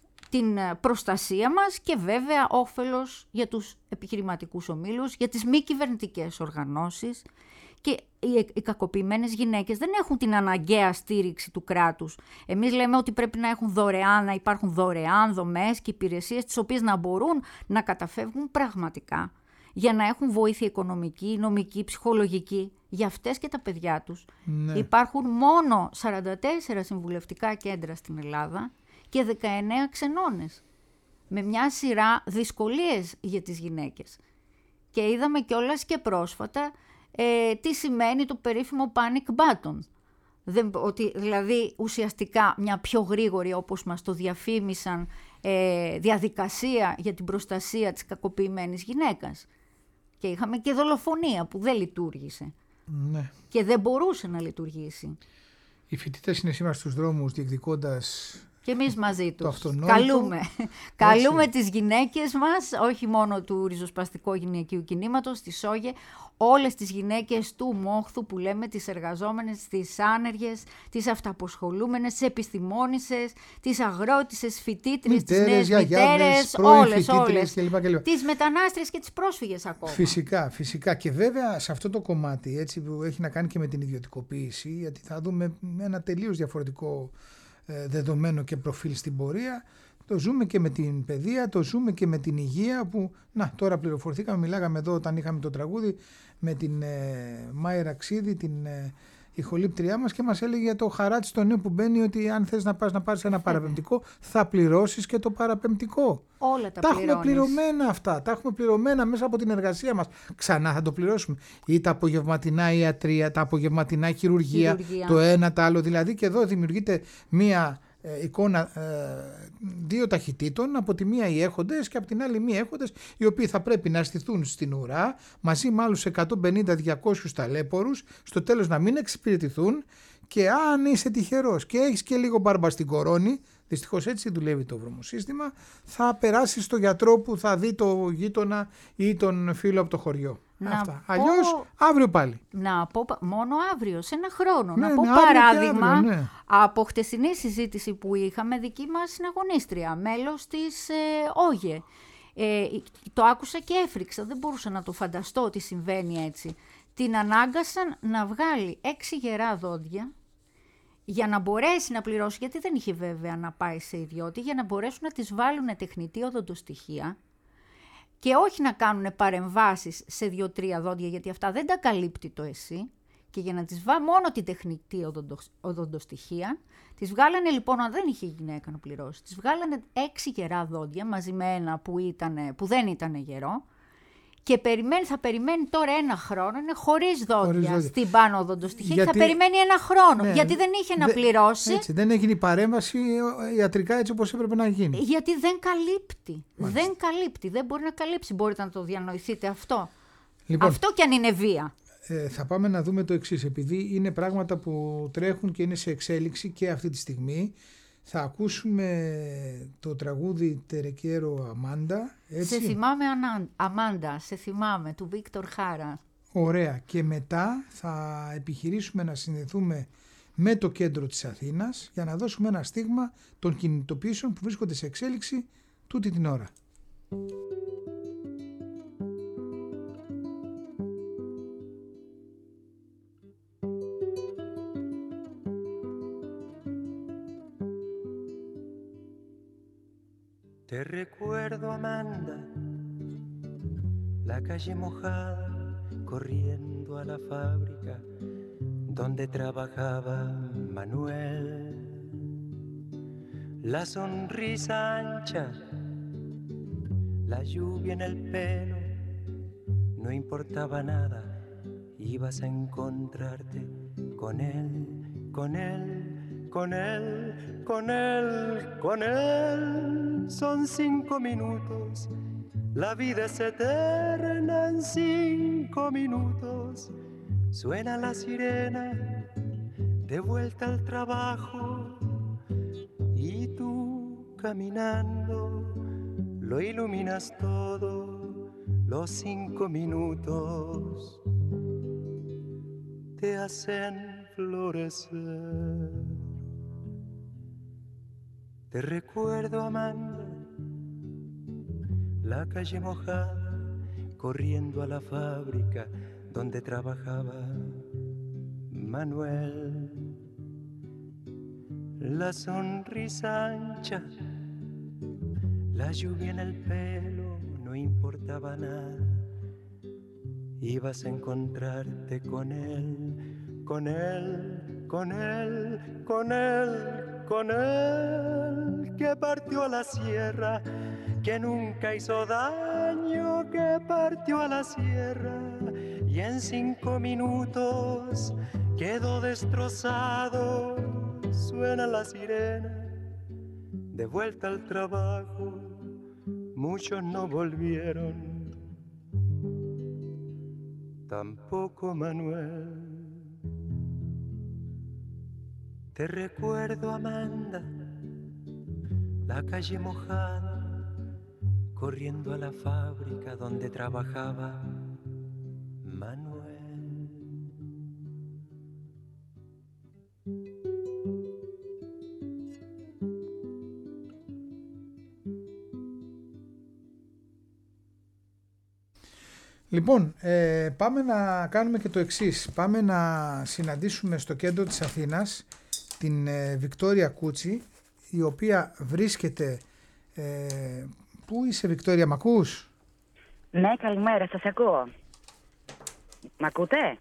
την προστασία μας και βέβαια όφελος για τους επιχειρηματικούς ομίλους, για τις μη κυβερνητικές οργανώσεις. Και οι κακοποιημένες γυναίκες δεν έχουν την αναγκαία στήριξη του κράτους. Εμείς λέμε ότι πρέπει να έχουν δωρεάν, να υπάρχουν δωρεάν δομές και υπηρεσίες τις οποίες να μπορούν να καταφεύγουν πραγματικά για να έχουν βοήθεια οικονομική, νομική, ψυχολογική για αυτές και τα παιδιά τους. Ναι. Υπάρχουν μόνο σαράντα τέσσερα συμβουλευτικά κέντρα στην Ελλάδα και δεκαεννέα ξενώνες με μια σειρά δυσκολίες για τις γυναίκες. Και είδαμε κιόλας και πρόσφατα Ε, τι σημαίνει το περίφημο panic button. Δεν, ότι, δηλαδή ουσιαστικά μια πιο γρήγορη, όπως μας το διαφήμισαν, ε, διαδικασία για την προστασία της κακοποιημένης γυναίκας. Και είχαμε και δολοφονία που δεν λειτουργήσε. Ναι. Και δεν μπορούσε να λειτουργήσει. Οι φοιτητές είναι σήμερα στους δρόμους διεκδικώντας... Και εμείς μαζί τους. Καλούμε. Καλούμε τις γυναίκες μας, όχι μόνο του ριζοσπαστικού γυναικείου κινήματος, της Όγε, όλες τις γυναίκες του μόχθου που λέμε, τις εργαζόμενες, τις άνεργες, τις αυταποσχολούμενες, τις επιστημόνισσες, τις αγρότισσες, φοιτήτριες, τις νέες μητέρες, όλες, όλες. Τις μετανάστριες και τις πρόσφυγες ακόμα. Φυσικά, φυσικά. Και βέβαια σε αυτό το κομμάτι, έτσι, που έχει να κάνει και με την ιδιωτικοποίηση, γιατί θα δούμε ένα τελείως διαφορετικό δεδομένο και προφίλ στην πορεία. Το ζούμε και με την παιδεία, το ζούμε και με την υγεία που, να, τώρα πληροφορηθήκαμε, μιλάγαμε εδώ όταν είχαμε το τραγούδι με την ε, Μάη Ξίδη, την ε, ηχολήπτριά μας, και μας έλεγε για το χαράτσι το νέο που μπαίνει, ότι αν θες να πας να πάρεις ένα παραπεμπτικό θα πληρώσεις και το παραπεμπτικό. Όλα τα, τα έχουμε πληρωμένα αυτά, τα έχουμε πληρωμένα μέσα από την εργασία μας. Ξανά θα το πληρώσουμε. Ή τα απογευματινά ιατρία, τα απογευματινά χειρουργία, χειρουργία. Το ένα, το άλλο. Δηλαδή και εδώ δημιουργείται μία ε, εικόνα ε, δύο ταχυτήτων, από τη μία οι έχοντες και από την άλλη μη έχοντες, οι οποίοι θα πρέπει να στηθούν στην ουρά μαζί με άλλους εκατόν πενήντα με διακόσιους ταλέπορους, στο τέλος να μην εξυπηρετηθούν, και αν είσαι τυχερός και έχεις και λίγο μπάρμπα στην κορώνη, δυστυχώς έτσι δουλεύει το βρωμοσύστημα, θα περάσεις στο γιατρό που θα δει το γείτονα ή τον φίλο από το χωριό. Να Αυτά. Πω... Αλλιώς αύριο πάλι. Να πω μόνο αύριο, σε ένα χρόνο. Ναι, να πω ναι, παράδειγμα αύριο, ναι. από χτεσινή συζήτηση που είχαμε, δική μας συναγωνίστρια, μέλος της ε, Όγε. Ε, το άκουσα και έφρυξα, δεν μπορούσα να το φανταστώ ότι συμβαίνει έτσι. Την ανάγκασαν να βγάλει έξι γερά δόντια για να μπορέσει να πληρώσει, γιατί δεν είχε βέβαια να πάει σε ιδιώτη, για να μπορέσουν να της βάλουν τεχνητή οδοντοστοιχεία και όχι να κάνουν παρεμβάσεις σε δύο-τρία δόντια, γιατί αυτά δεν τα καλύπτει το ΕΣΥ. Και για να της βάλει μόνο τη τεχνητή οδοντοστοιχεία, της βγάλανε λοιπόν, αν δεν είχε γυναίκα να πληρώσει, της βγάλανε έξι γερά δόντια μαζί με ένα που, ήτανε, που δεν ήταν γερό και περιμένει, θα περιμένει τώρα ένα χρόνο, είναι χωρίς δόντια, χωρίς δόντια. Στην πάνω οδοντοστοιχεία γιατί... και θα περιμένει ένα χρόνο, ναι, γιατί δεν είχε δε... να πληρώσει. Έτσι, δεν έγινε η παρέμβαση ιατρικά έτσι όπως έπρεπε να γίνει. Γιατί δεν καλύπτει, Μάλιστα. δεν καλύπτει, δεν μπορεί να καλύψει, μπορείτε να το διανοηθείτε αυτό. Λοιπόν, αυτό κι αν είναι βία. Ε, θα πάμε να δούμε το εξής, επειδή είναι πράγματα που τρέχουν και είναι σε εξέλιξη και αυτή τη στιγμή. Θα ακούσουμε το τραγούδι Τερεκέρο Αμάντα. Έτσι. Σε θυμάμαι Αμάντα, σε θυμάμαι, του Βίκτορ Χάρα. Ωραία, και μετά θα επιχειρήσουμε να συνδεθούμε με το κέντρο της Αθήνας για να δώσουμε ένα στίγμα των κινητοποιήσεων που βρίσκονται σε εξέλιξη τούτη την ώρα. Te recuerdo, Amanda, la calle mojada, corriendo a la fábrica donde trabajaba Manuel. La sonrisa ancha, la lluvia en el pelo, no importaba nada, ibas a encontrarte con él, con él. Con él, con él, con él, son cinco minutos, la vida es eterna en cinco minutos, suena la sirena, de vuelta al trabajo, y tú caminando, lo iluminas todo, los cinco minutos te hacen florecer. Te recuerdo, Amanda, la calle mojada, corriendo a la fábrica donde trabajaba Manuel. La sonrisa ancha, la lluvia en el pelo, no importaba nada. Ibas a encontrarte con él, con él, con él, con él, con él, que partió a la sierra, que nunca hizo daño, que partió a la sierra, y en cinco minutos quedó destrozado. Suena la sirena, de vuelta al trabajo, muchos no volvieron, tampoco Manuel. Te recuerdo, Amanda, la calle mojada, corriendo a la fábrica donde trabajaba Manuel. Λοιπόν, ε, πάμε να κάνουμε και το εξής. Πάμε να συναντήσουμε στο κέντρο της Αθήνας την ε, Βικτόρια Κούτσι, η οποία βρίσκεται... Ε, πού είσαι, Βικτόρια, μ' ακούς? Ναι, καλημέρα, σας ακούω. Μ' ακούτε?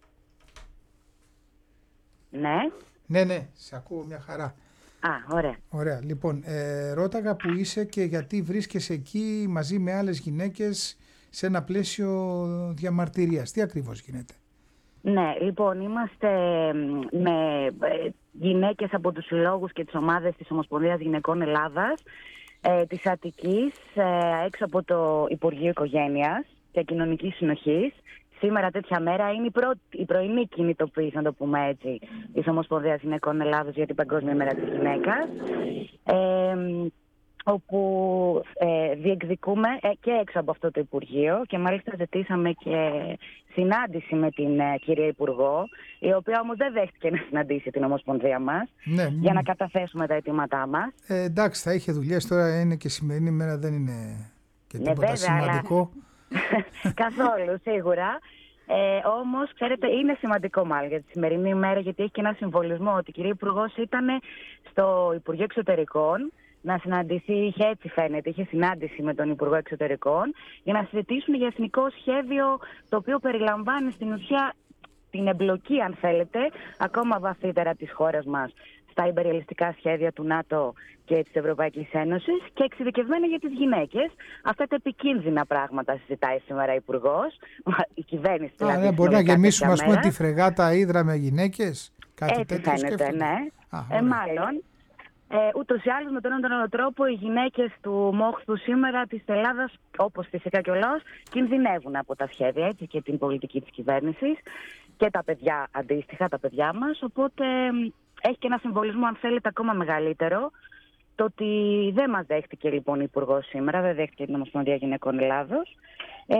Ναι. Ναι, ναι, σε ακούω μια χαρά. Α, ωραία. Ωραία, λοιπόν, ε, ρώταγα που είσαι και γιατί βρίσκεσαι εκεί μαζί με άλλες γυναίκες σε ένα πλαίσιο διαμαρτυρίας. Τι ακριβώς γίνεται? Ναι, λοιπόν, είμαστε με γυναίκες από τους συλλόγους και τις ομάδες της Ομοσπονδίας Γυναικών Ελλάδας, ε, της Αττικής, ε, έξω από το Υπουργείο Οικογένειας και Κοινωνικής Συνοχής. Σήμερα τέτοια μέρα είναι η, πρώτη, η πρωινή κινητοποίηση, να το πούμε έτσι, της Ομοσπονδίας Γυναικών Ελλάδος για την Παγκόσμια Μέρα της Γυναίκας. Ε, όπου ε, διεκδικούμε ε, και έξω από αυτό το Υπουργείο και μάλιστα ζητήσαμε και συνάντηση με την ε, κυρία Υπουργό, η οποία όμως δεν δέχτηκε να συναντήσει την Ομοσπονδία μας, ναι, για να καταθέσουμε τα αιτήματά μας. Ε, εντάξει, θα είχε δουλειές, τώρα είναι και σημερινή μέρα, δεν είναι και τίποτα ναι, βέβαια, σημαντικό. Αλλά... Καθόλου, σίγουρα. Ε, όμως, ξέρετε, είναι σημαντικό μάλλον για τη σημερινή ημέρα, γιατί έχει και ένα συμβολισμό ότι η κυρία Υπουργός ήταν στο Υπουργείο Εξωτερικών να συναντηθεί, είχε έτσι φαίνεται, είχε συνάντηση με τον Υπουργό Εξωτερικών για να συζητήσουν για εθνικό σχέδιο το οποίο περιλαμβάνει στην ουσία την εμπλοκή, αν θέλετε, ακόμα βαθύτερα της χώρας μας στα υπεριαλιστικά σχέδια του ΝΑΤΟ και της Ευρωπαϊκής Ένωσης και εξειδικευμένα για τις γυναίκες. Αυτά τα επικίνδυνα πράγματα συζητάει σήμερα ο Υπουργός, η κυβέρνηση δηλαδή. Α, ναι, μπορεί να γεμίσουμε ας πούμε τη φρεγάτα Ύδρα με γυναίκες, κάτι έτσι τέτοιο φαίνεται, σκέφτεται. ναι. Α, ε, μάλλον. Ε, ούτως ή άλλως με τον έναν άλλο τρόπο οι γυναίκες του μόχθου σήμερα της Ελλάδας, όπως φυσικά και ο λαός, κινδυνεύουν από τα σχέδια έτσι, και την πολιτική της κυβέρνησης και τα παιδιά αντίστοιχα, τα παιδιά μας. Οπότε έχει και ένα συμβολισμό, αν θέλετε, ακόμα μεγαλύτερο, το ότι δεν μας δέχτηκε λοιπόν η Υπουργός σήμερα, δεν δέχτηκε την Ομοσπονδία Γυναικών Ελλάδος, ε,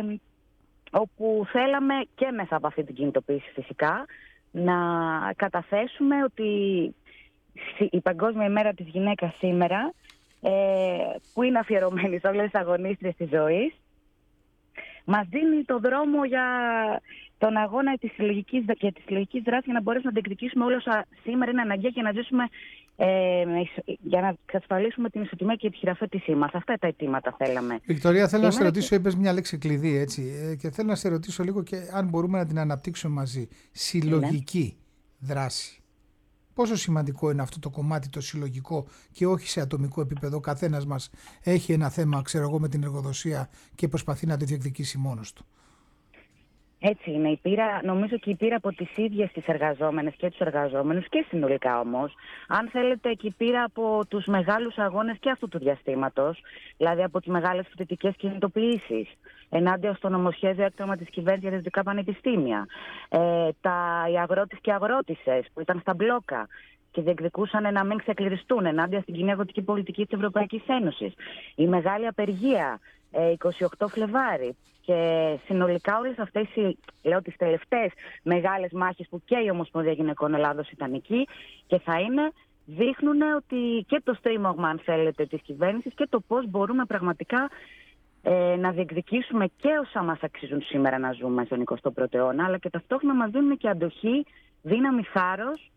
όπου θέλαμε και μέσα από αυτή την κινητοποίηση φυσικά να καταθέσουμε ότι η Παγκόσμια ημέρα της γυναίκας σήμερα, ε, που είναι αφιερωμένη σε όλες τις αγωνίστριες της ζωής, μας δίνει το δρόμο για τον αγώνα της συλλογικής, και της συλλογικής δράσης για να μπορέσουμε να διεκδικήσουμε όλα όσα σήμερα είναι αναγκαία και να ζήσουμε, ε, για να εξασφαλίσουμε την ισοτιμία και τη χειραφέτησή μας. Αυτά τα αιτήματα θέλαμε. Βικτωρία, θέλω να σε ρωτήσω, είπες μια λέξη κλειδί έτσι, και θέλω να σε ρωτήσω λίγο και αν μπορούμε να την αναπτύξουμε μαζί. Συλλογική ναι. δράση. Πόσο σημαντικό είναι αυτό το κομμάτι το συλλογικό και όχι σε ατομικό επίπεδο? Ο καθένας μας έχει ένα θέμα, ξέρω εγώ, με την εργοδοσία και προσπαθεί να το διεκδικήσει μόνος του. Έτσι είναι. Η πείρα, νομίζω και η πείρα από τις ίδιες τις εργαζόμενες και τους εργαζόμενους και συνολικά όμως, αν θέλετε και η πείρα από τους μεγάλους αγώνες και αυτού του διαστήματος, δηλαδή από τις μεγάλες φοιτητικές κινητοποιήσεις ενάντια στο νομοσχέδιο έκτομα της κυβέρνησης για τα δυτικά πανεπιστήμια, ε, τα, οι αγρότες και αγρότισσες που ήταν στα μπλόκα και διεκδικούσαν να μην ξεκληριστούν ενάντια στην κοινή αγροτική πολιτική της Ευρωπαϊκής Ένωσης, η μεγάλη απεργία ε, εικοστή όγδοη Φλεβάρη και συνολικά όλες αυτές οι, λέω, τις τελευταίες μεγάλες μάχες που και η Ομοσπονδία Γυναικών Ελλάδος ήταν εκεί και θα είναι, δείχνουν ότι και το στρίμωγμα, αν θέλετε, της κυβέρνησης και το πώς μπορούμε πραγματικά ε, να διεκδικήσουμε και όσα μας αξίζουν σήμερα να ζούμε στον εικοστό πρώτο αιώνα, αλλά και ταυτόχρονα μας δίνουν και αντοχή, δύναμη, θάρρος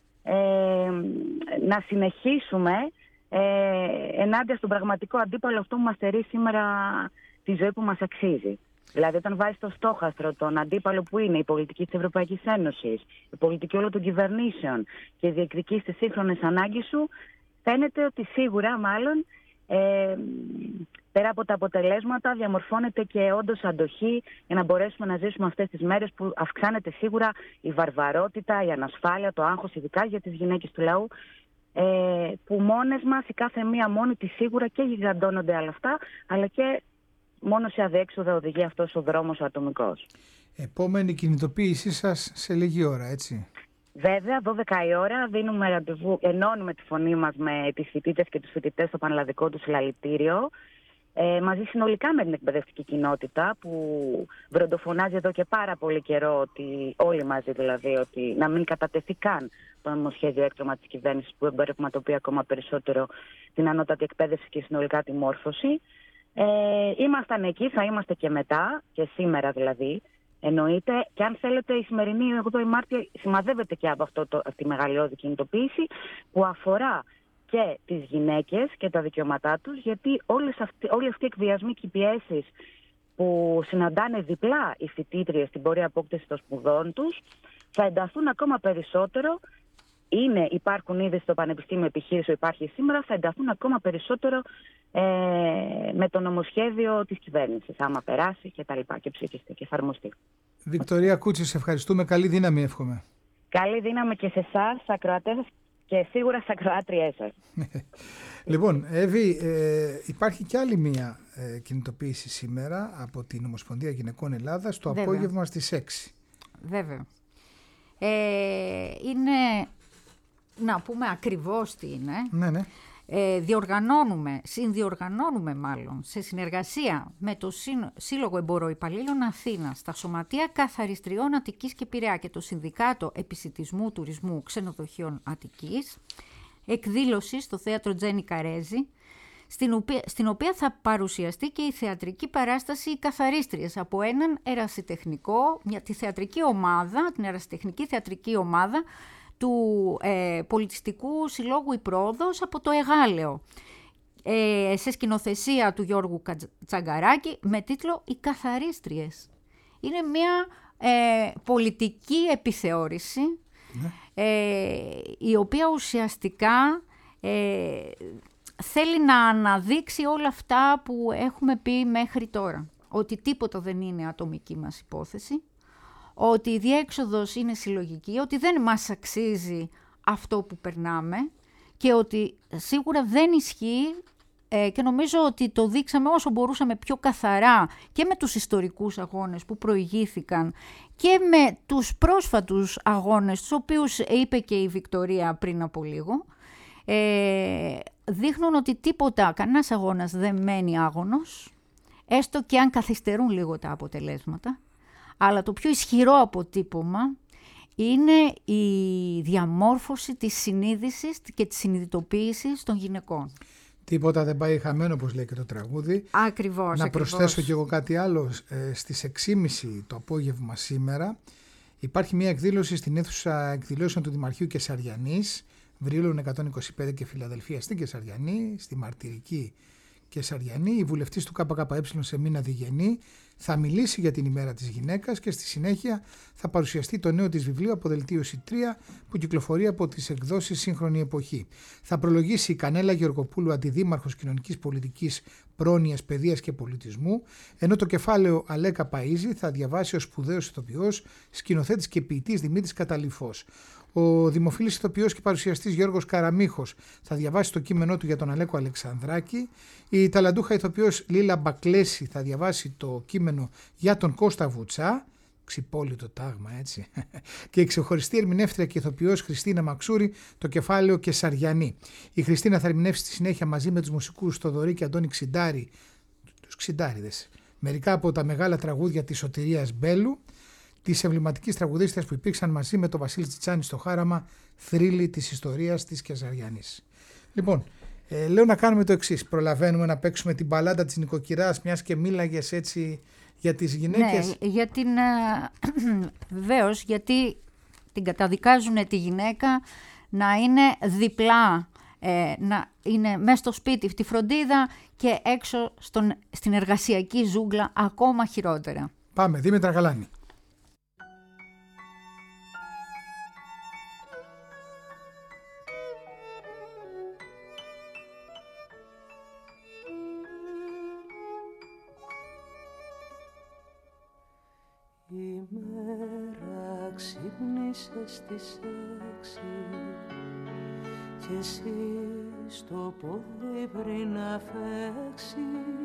ε, να συνεχίσουμε ε, ενάντια στον πραγματικό αντίπαλο αυτό που μας στερεί σήμερα τη ζωή που μας αξίζει. Δηλαδή, όταν βάζει στο στόχαστρο τον αντίπαλο που είναι η πολιτική της Ευρωπαϊκής Ένωσης, η πολιτική όλων των κυβερνήσεων και διεκδικείς τις σύγχρονες ανάγκες σου, φαίνεται ότι σίγουρα, μάλλον, ε, πέρα από τα αποτελέσματα, διαμορφώνεται και όντως αντοχή για να μπορέσουμε να ζήσουμε αυτές τις μέρες που αυξάνεται σίγουρα η βαρβαρότητα, η ανασφάλεια, το άγχος, ειδικά για τις γυναίκες του λαού, ε, που μόνες μας, η κάθε μία μόνη της σίγουρα και γιγαντώνονται όλα αυτά, αλλά και μόνο σε αδιέξοδο οδηγεί αυτός ο δρόμος ο ατομικός. Επόμενη κινητοποίησή σας σε λίγη ώρα, έτσι? Βέβαια, δώδεκα η ώρα δίνουμε ραντεβού, ενώνουμε τη φωνή μας με τις φοιτήτες και τους φοιτητές στο πανελλαδικό του συλλαλητήριο, ε, μαζί συνολικά με την εκπαιδευτική κοινότητα που βροντοφωνάζει εδώ και πάρα πολύ καιρό, ότι όλοι μαζί δηλαδή, ότι να μην κατατεθεί καν το νομοσχέδιο έκτρωμα της κυβέρνησης που εμπορευματοποιεί ακόμα περισσότερο την ανώτατη εκπαίδευση και συνολικά τη μόρφωση. Ε, ήμασταν εκεί, θα είμαστε και μετά, και σήμερα δηλαδή, εννοείται. Και αν θέλετε, η σημερινή ογδόη Μάρτη σημαδεύεται και από αυτό το, αυτή τη μεγαλειώδη κινητοποίηση που αφορά και τις γυναίκες και τα δικαιώματά τους, γιατί όλες αυτοί, όλοι αυτοί οι εκβιασμοί και οι πιέσεις που συναντάνε διπλά οι φοιτήτριες στην πορεία απόκτηση των σπουδών τους θα ενταθούν ακόμα περισσότερο. Είναι, υπάρχουν ήδη στο Πανεπιστήμιο Επιχείρηση, υπάρχει σήμερα, θα ενταθούν ακόμα περισσότερο ε, με το νομοσχέδιο της κυβέρνησης, άμα περάσει και τα λοιπά και ψηφιστεί και εφαρμοστεί. Βικτωρία Κούτση, σε ευχαριστούμε. Καλή δύναμη, εύχομαι. Καλή δύναμη και σε εσάς, στις ακροατές σας και σίγουρα στις ακροάτριές σας. Λοιπόν, Εύη, ε, υπάρχει κι άλλη μία ε, κινητοποίηση σήμερα από την Ομοσπονδία Γυναικών Ελλάδας το Βέβαια. απόγευμα στις έξι. Βέβαια. Ε, είναι... Να πούμε ακριβώς τι είναι. Ναι, ναι. Ε, διοργανώνουμε, συνδιοργανώνουμε μάλλον, σε συνεργασία με το Σύλλογο Εμποροϊπαλλήλων Αθήνας, τα Σωματεία Καθαριστριών Αττικής και Πειραιά και το Συνδικάτο Επισιτισμού Τουρισμού Ξενοδοχείων Αττικής, εκδήλωση στο θέατρο Τζένι Καρέζη στην οποία, στην οποία θα παρουσιαστεί και η θεατρική παράσταση «Οι Καθαρίστριες» από έναν ερασιτεχνικό, μια, τη θεατρική ομάδα, την ερασιτεχνική θεατρική ομάδα του ε, Πολιτιστικού Συλλόγου «Η Πρόοδος» από το Εγάλεο, ε, σε σκηνοθεσία του Γιώργου Τσαγκαράκη, με τίτλο «Οι Καθαρίστριες». Είναι μια ε, πολιτική επιθεώρηση, ναι. ε, η οποία ουσιαστικά ε, θέλει να αναδείξει όλα αυτά που έχουμε πει μέχρι τώρα. Ότι τίποτα δεν είναι ατομική μας υπόθεση, ότι η διέξοδος είναι συλλογική, ότι δεν μας αξίζει αυτό που περνάμε και ότι σίγουρα δεν ισχύει, ε, και νομίζω ότι το δείξαμε όσο μπορούσαμε πιο καθαρά και με τους ιστορικούς αγώνες που προηγήθηκαν και με τους πρόσφατους αγώνες, τους οποίους είπε και η Βικτωρία πριν από λίγο, ε, δείχνουν ότι τίποτα, κανένας αγώνας δεν μένει άγωνος, έστω και αν καθυστερούν λίγο τα αποτελέσματα. Αλλά το πιο ισχυρό αποτύπωμα είναι η διαμόρφωση της συνείδησης και της συνειδητοποίησης των γυναικών. Τίποτα δεν πάει χαμένο, όπως λέει και το τραγούδι. Ακριβώς. Να ακριβώς. προσθέσω κι εγώ κάτι άλλο. Ε, στις έξι και μισή το απόγευμα σήμερα υπάρχει μια εκδήλωση στην αίθουσα εκδηλώσεων του Δημαρχείου Κεσαριανής, Βρύλων εκατόν είκοσι πέντε και Φιλαδελφία στην Κεσαριανή, στη Μαρτυρική Κεσαριανή. Η βουλευτής του ΚΚΕ Σεμίνα Διγενή θα μιλήσει για την ημέρα της γυναίκας και στη συνέχεια θα παρουσιαστεί το νέο της βιβλίο Αποδελτίωση τρία που κυκλοφορεί από τις εκδόσεις Σύγχρονη Εποχή. Θα προλογίσει η Κανέλα Γεωργοπούλου, αντιδήμαρχος κοινωνικής πολιτικής, πρόνοιας, παιδείας και πολιτισμού, ενώ το κεφάλαιο Αλέκα Παΐζη θα διαβάσει ο σπουδαίος ηθοποιός, σκηνοθέτης και ποιητής Δημήτρης Καταλυφός. Ο δημοφιλής ηθοποιός και παρουσιαστής Γιώργος Καραμίχος θα διαβάσει το κείμενό του για τον Αλέκο Αλεξανδράκη. Η ταλαντούχα ηθοποιός Λίλα Μπακλέση θα διαβάσει το κείμενο για τον Κώστα Βουτσά. Ξυπόλυτο τάγμα, έτσι. Και η ξεχωριστή ερμηνεύτρια και ηθοποιός Χριστίνα Μαξούρη το κεφάλαιο Κεσαριανή. Η Χριστίνα θα ερμηνεύσει στη συνέχεια μαζί με τους μουσικούς Θοδωρή και Αντώνη Ξιντάρη, τους Ξιντάριδες, μερικά από τα μεγάλα τραγούδια της Σωτηρίας Μπέλου, της εμβληματικής τραγουδίστριας που υπήρξαν μαζί με τον Βασίλη Τσιτσάνη στο χάραμα θρύλη της ιστορίας της Κεσαριανής. Λοιπόν, ε, λέω να κάνουμε το εξής. Προλαβαίνουμε να παίξουμε την μπαλάντα της νοικοκυράς, μιας και μίλαγες έτσι για τις γυναίκες. Ναι, για την, βεβαίως, γιατί την καταδικάζουν τη γυναίκα να είναι διπλά, ε, να είναι μέσα στο σπίτι, στη φροντίδα και έξω στον, στην εργασιακή ζούγκλα ακόμα χειρότερα. Πάμε, Δήμητρα Γαλάνη. Η μέρα ξύπνησε στις έξι κι εσύ στο πόδι πριν να φέξει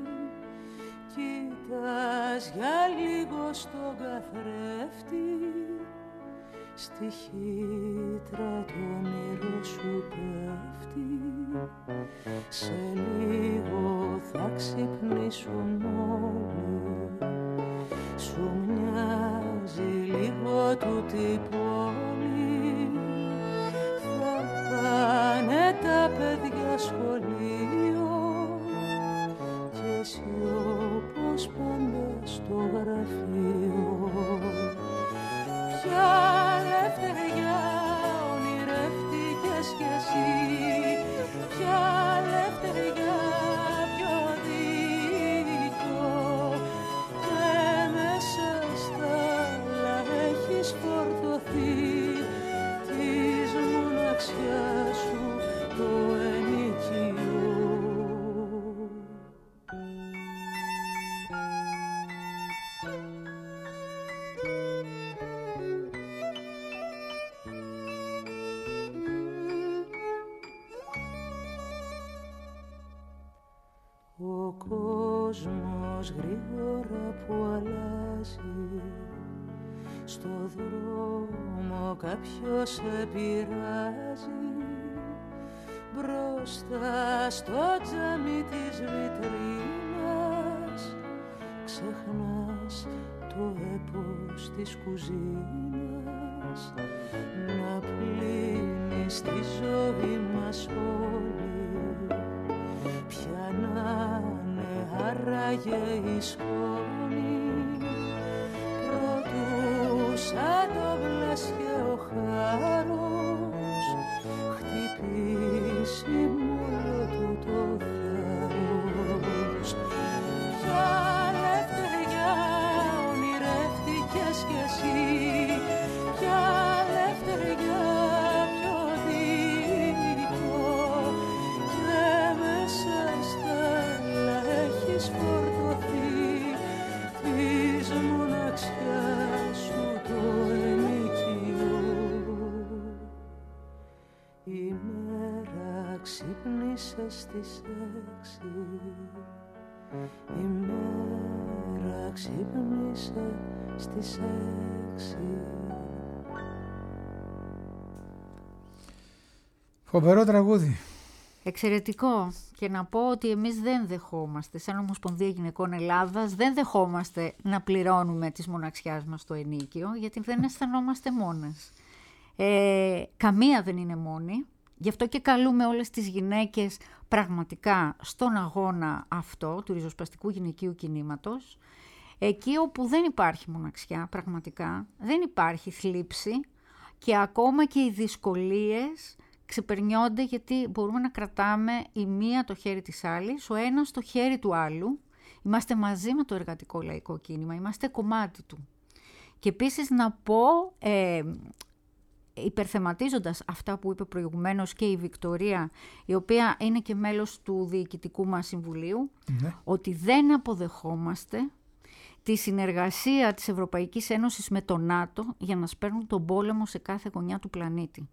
κοίτας για λίγο στον καθρέφτη στη χύτρα το όνειρο σου πέφτει σε λίγο θα ξυπνήσουν όλοι σου μοιάζει λίγο τούτη η πόλη θα πάνε τα παιδιά σχολείο και εσύ όπως πάντα στο γραφείο ποια λευτεριά ονειρεύτηκες κι εσύ ποια λευτεριά πιο δίκιο και μέσα στα άλλα έχεις φορτωθεί της μοναξιάς σου το ενοικείο. Ο κόσμος γρήγορα που αλλάζει στο δρόμο κάποιος σε πειράζει μπροστά στο τζάμι της βιτρίνας ξεχνάς το έπος της κουζίνας να πλύνεις τη ζωή μας όλη. Ποια περνάνε άραγε η σκόνη, προτού σαν το βλάσια ο χάρος χτυπήσει μόνο του το θάρρος. Ποια λευτεριά ονειρεύτηκες κι εσύ, ποια λευτεριά πιο δίκο, και μέσα στα άλλα έχεις φορτωθεί της μοναξιάς σου το ενοικείο. Η μέρα ξύπνησε στις έξι, η μέρα ξύπνησε στις έξι. Φοβερό τραγούδι. Εξαιρετικό. Και να πω ότι εμείς δεν δεχόμαστε, σαν Ομοσπονδία Γυναικών Ελλάδας, δεν δεχόμαστε να πληρώνουμε τις μοναξιάς μας το ενίκιο, γιατί δεν αισθανόμαστε μόνες. Ε, καμία δεν είναι μόνη. Γι' αυτό και καλούμε όλες τις γυναίκες πραγματικά στον αγώνα αυτό του ριζοσπαστικού γυναικείου κινήματος. Εκεί όπου δεν υπάρχει μοναξιά, πραγματικά, δεν υπάρχει θλίψη και ακόμα και οι δυσκολίες ξεπερνιόνται, γιατί μπορούμε να κρατάμε η μία το χέρι της άλλης, ο ένας το χέρι του άλλου. Είμαστε μαζί με το εργατικό λαϊκό κίνημα, είμαστε κομμάτι του. Και επίσης να πω, ε, υπερθεματίζοντας αυτά που είπε προηγουμένως και η Βικτωρία, η οποία είναι και μέλος του Διοικητικού μας Συμβουλίου, ναι, ότι δεν αποδεχόμαστε τη συνεργασία της Ευρωπαϊκής Ένωσης με το ΝΑΤΟ για να σπέρνουν τον πόλεμο σε κάθε γωνιά του πλανήτη.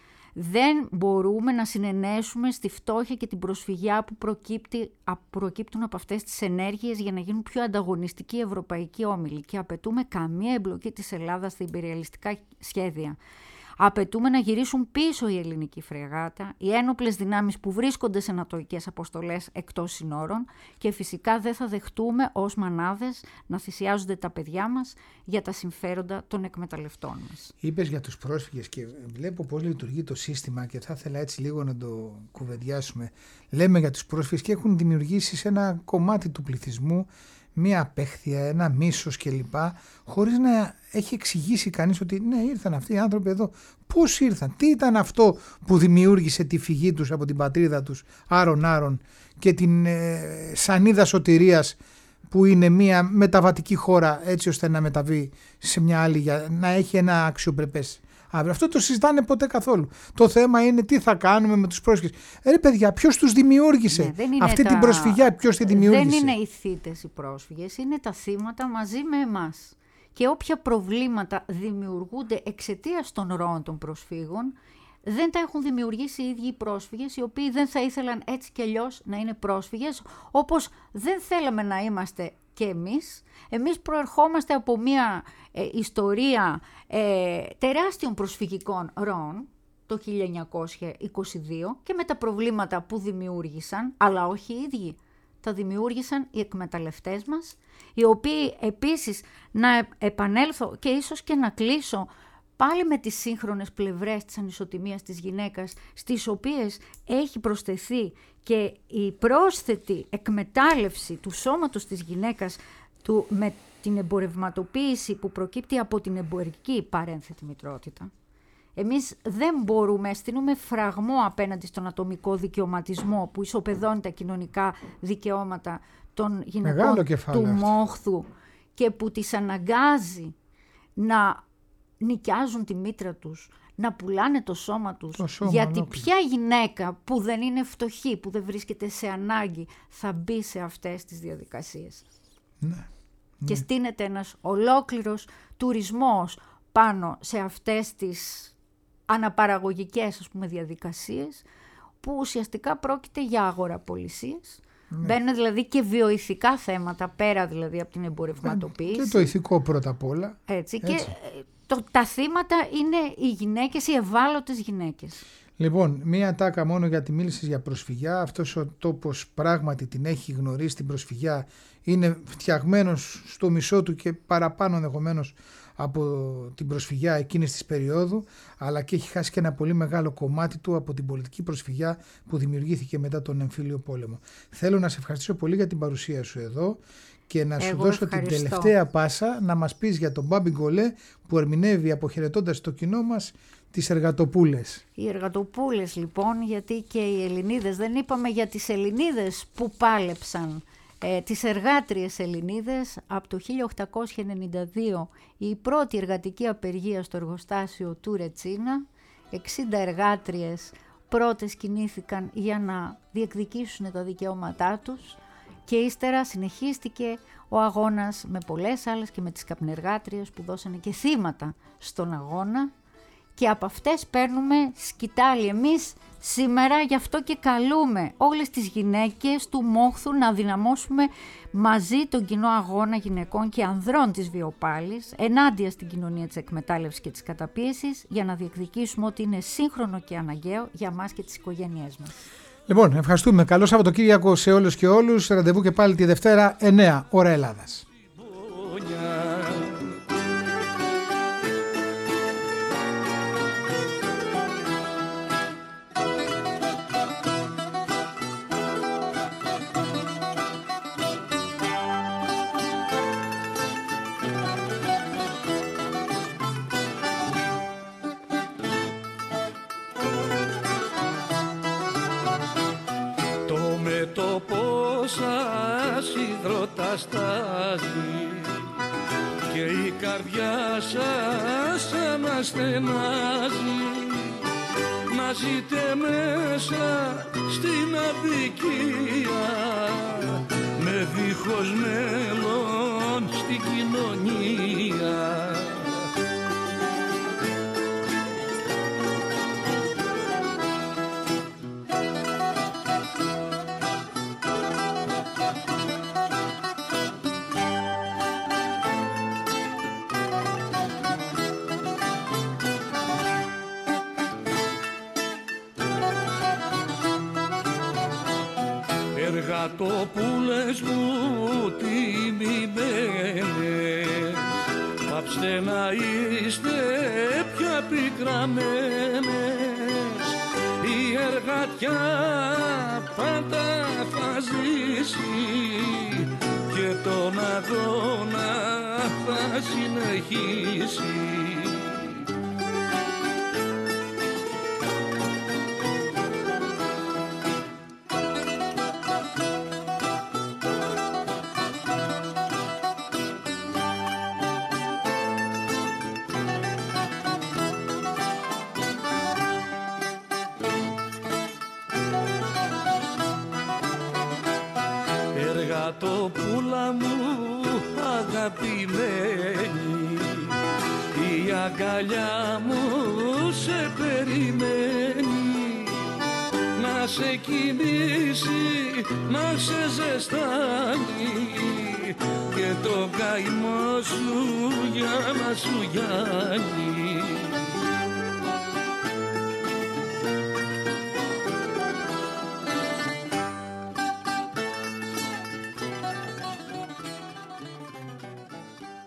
Δεν μπορούμε να συνενέσουμε στη φτώχεια και την προσφυγιά που προκύπτει, προκύπτουν από αυτές τις ενέργειες για να γίνουν πιο ανταγωνιστικοί ευρωπαϊκοί όμιλοι, και απαιτούμε καμία εμπλοκή της Ελλάδας στα ιμπεριαλιστικά σχέδια. Απαιτούμε να γυρίσουν πίσω η ελληνική φρεγάτα, οι ένοπλες δυνάμεις που βρίσκονται σε νατοικές αποστολές εκτός συνόρων, και φυσικά δεν θα δεχτούμε ως μανάδες να θυσιάζονται τα παιδιά μας για τα συμφέροντα των εκμεταλλευτών μας. Είπες για τους πρόσφυγες και βλέπω πώς λειτουργεί το σύστημα και θα ήθελα έτσι λίγο να το κουβεντιάσουμε. Λέμε για τους πρόσφυγες και έχουν δημιουργήσει σε ένα κομμάτι του πληθυσμού μία απέχθεια, ένα μίσος κλπ. Χωρίς να έχει εξηγήσει κανείς ότι ναι, ήρθαν αυτοί οι άνθρωποι εδώ. Πώς ήρθαν, τι ήταν αυτό που δημιούργησε τη φυγή τους από την πατρίδα τους άρον-άρον και την ε, σανίδα σωτηρίας που είναι μία μεταβατική χώρα έτσι ώστε να μεταβεί σε μια άλλη, για να έχει ένα αξιοπρεπές αύριο. Αυτό το συζητάνε ποτέ καθόλου. Το θέμα είναι τι θα κάνουμε με τους πρόσφυγες. Ρε παιδιά, ποιος τους δημιούργησε ναι, αυτή τα... την προσφυγιά, ποιος τη δημιούργησε? Δεν είναι οι θύτες οι πρόσφυγες, είναι τα θύματα μαζί με εμάς. Και όποια προβλήματα δημιουργούνται εξαιτίας των ροών των προσφύγων, δεν τα έχουν δημιουργήσει οι ίδιοι οι πρόσφυγες, οι οποίοι δεν θα ήθελαν έτσι κι αλλιώς να είναι πρόσφυγες, όπως δεν θέλαμε να είμαστε και εμείς. Εμείς προερχόμαστε από μια ε, ιστορία ε, τεράστιων προσφυγικών ροών το χίλια εννιακόσια είκοσι δύο και με τα προβλήματα που δημιούργησαν, αλλά όχι οι ίδιοι. Τα δημιούργησαν οι εκμεταλλευτές μας, οι οποίοι επίσης, να επανέλθω και ίσως και να κλείσω πάλι με τις σύγχρονες πλευρές της ανισοτιμίας της γυναίκας, στις οποίες έχει προσθεθεί και η πρόσθετη εκμετάλλευση του σώματος της γυναίκας του, με την εμπορευματοποίηση που προκύπτει από την εμπορική παρένθετη μητρότητα. Εμείς δεν μπορούμε, αισθάνουμε φραγμό απέναντι στον ατομικό δικαιωματισμό που ισοπεδώνει τα κοινωνικά δικαιώματα των γυναικών του μόχθου και που τις αναγκάζει να νοικιάζουν τη μήτρα τους, να πουλάνε το σώμα τους, το σώμα, γιατί νόκλη. Ποια γυναίκα που δεν είναι φτωχή, που δεν βρίσκεται σε ανάγκη, θα μπει σε αυτές τις διαδικασίες. Ναι, και ναι. στείνεται ένας ολόκληρος τουρισμός πάνω σε αυτές τις αναπαραγωγικές, ας πούμε, διαδικασίες, που ουσιαστικά πρόκειται για αγοραπολισίες. Ναι. Μπαίνουν δηλαδή και βιοηθικά θέματα, πέρα δηλαδή από την εμπορευματοποίηση. Και το ηθικό πρώτα απ' όλα. Έτσι, Έτσι. Και το, τα θύματα είναι οι γυναίκες, οι ευάλωτες γυναίκες. Λοιπόν, μία τάκα μόνο γιατί μίλησες για προσφυγιά. Αυτός ο τόπος πράγματι την έχει γνωρίσει την προσφυγιά. Είναι φτιαγμένος στο μισό του και παραπάνω ενδεχομένως από την προσφυγιά εκείνης της περίοδου, αλλά και έχει χάσει και ένα πολύ μεγάλο κομμάτι του από την πολιτική προσφυγιά που δημιουργήθηκε μετά τον εμφύλιο πόλεμο. Θέλω να σε ευχαριστήσω πολύ για την παρουσία σου εδώ και να σου Εγώ δώσω ευχαριστώ. την τελευταία πάσα να μας πεις για τον Μπάμπη Γκολέ που ερμηνεύει αποχαιρετώντας το κοινό μας τις εργατοπούλες. Οι εργατοπούλες λοιπόν, γιατί και οι Ελληνίδες, δεν είπαμε για τις Ελληνίδες που πάλεψαν, ε, τις εργάτριες Ελληνίδες από το χίλια οκτακόσια ενενήντα δύο, η πρώτη εργατική απεργία στο εργοστάσιο του Ρετσίνα, εξήντα εργάτριες πρώτες κινήθηκαν για να διεκδικήσουν τα δικαιώματά τους και ύστερα συνεχίστηκε ο αγώνας με πολλές άλλες και με τις καπνεργάτριες που δώσανε και θύματα στον αγώνα. Και από αυτές παίρνουμε σκητάλη εμείς σήμερα, γι' αυτό και καλούμε όλες τις γυναίκες του Μόχθου να δυναμώσουμε μαζί τον κοινό αγώνα γυναικών και ανδρών της Βιοπάλης ενάντια στην κοινωνία της εκμετάλλευσης και της καταπίεσης, για να διεκδικήσουμε ότι είναι σύγχρονο και αναγκαίο για μας και τις οικογένειές μας. Λοιπόν, ευχαριστούμε. Καλό Σαββατοκύριακο σε όλους και όλους. Ραντεβού και πάλι τη Δευτέρα, εννέα ώρα Ελλάδας. Το πόσα υδρότα στάζει και η καρδιά σας αναστενάζει, να ζείτε μέσα στην αδικία με δίχως μέλλον στην κοινωνία. Εργατοπούλες μου τιμημένες, πάψτε να είστε πια πικραμένες. Η εργατιά πάντα θα ζήσει και τον αγώνα θα συνεχίσει. Εργατοπούλα μου αγαπημένη, η αγκαλιά μου σε περιμένει, να σε κοιμήσει, να σε ζεστάνει και το καημό σου για να σου γιάνει.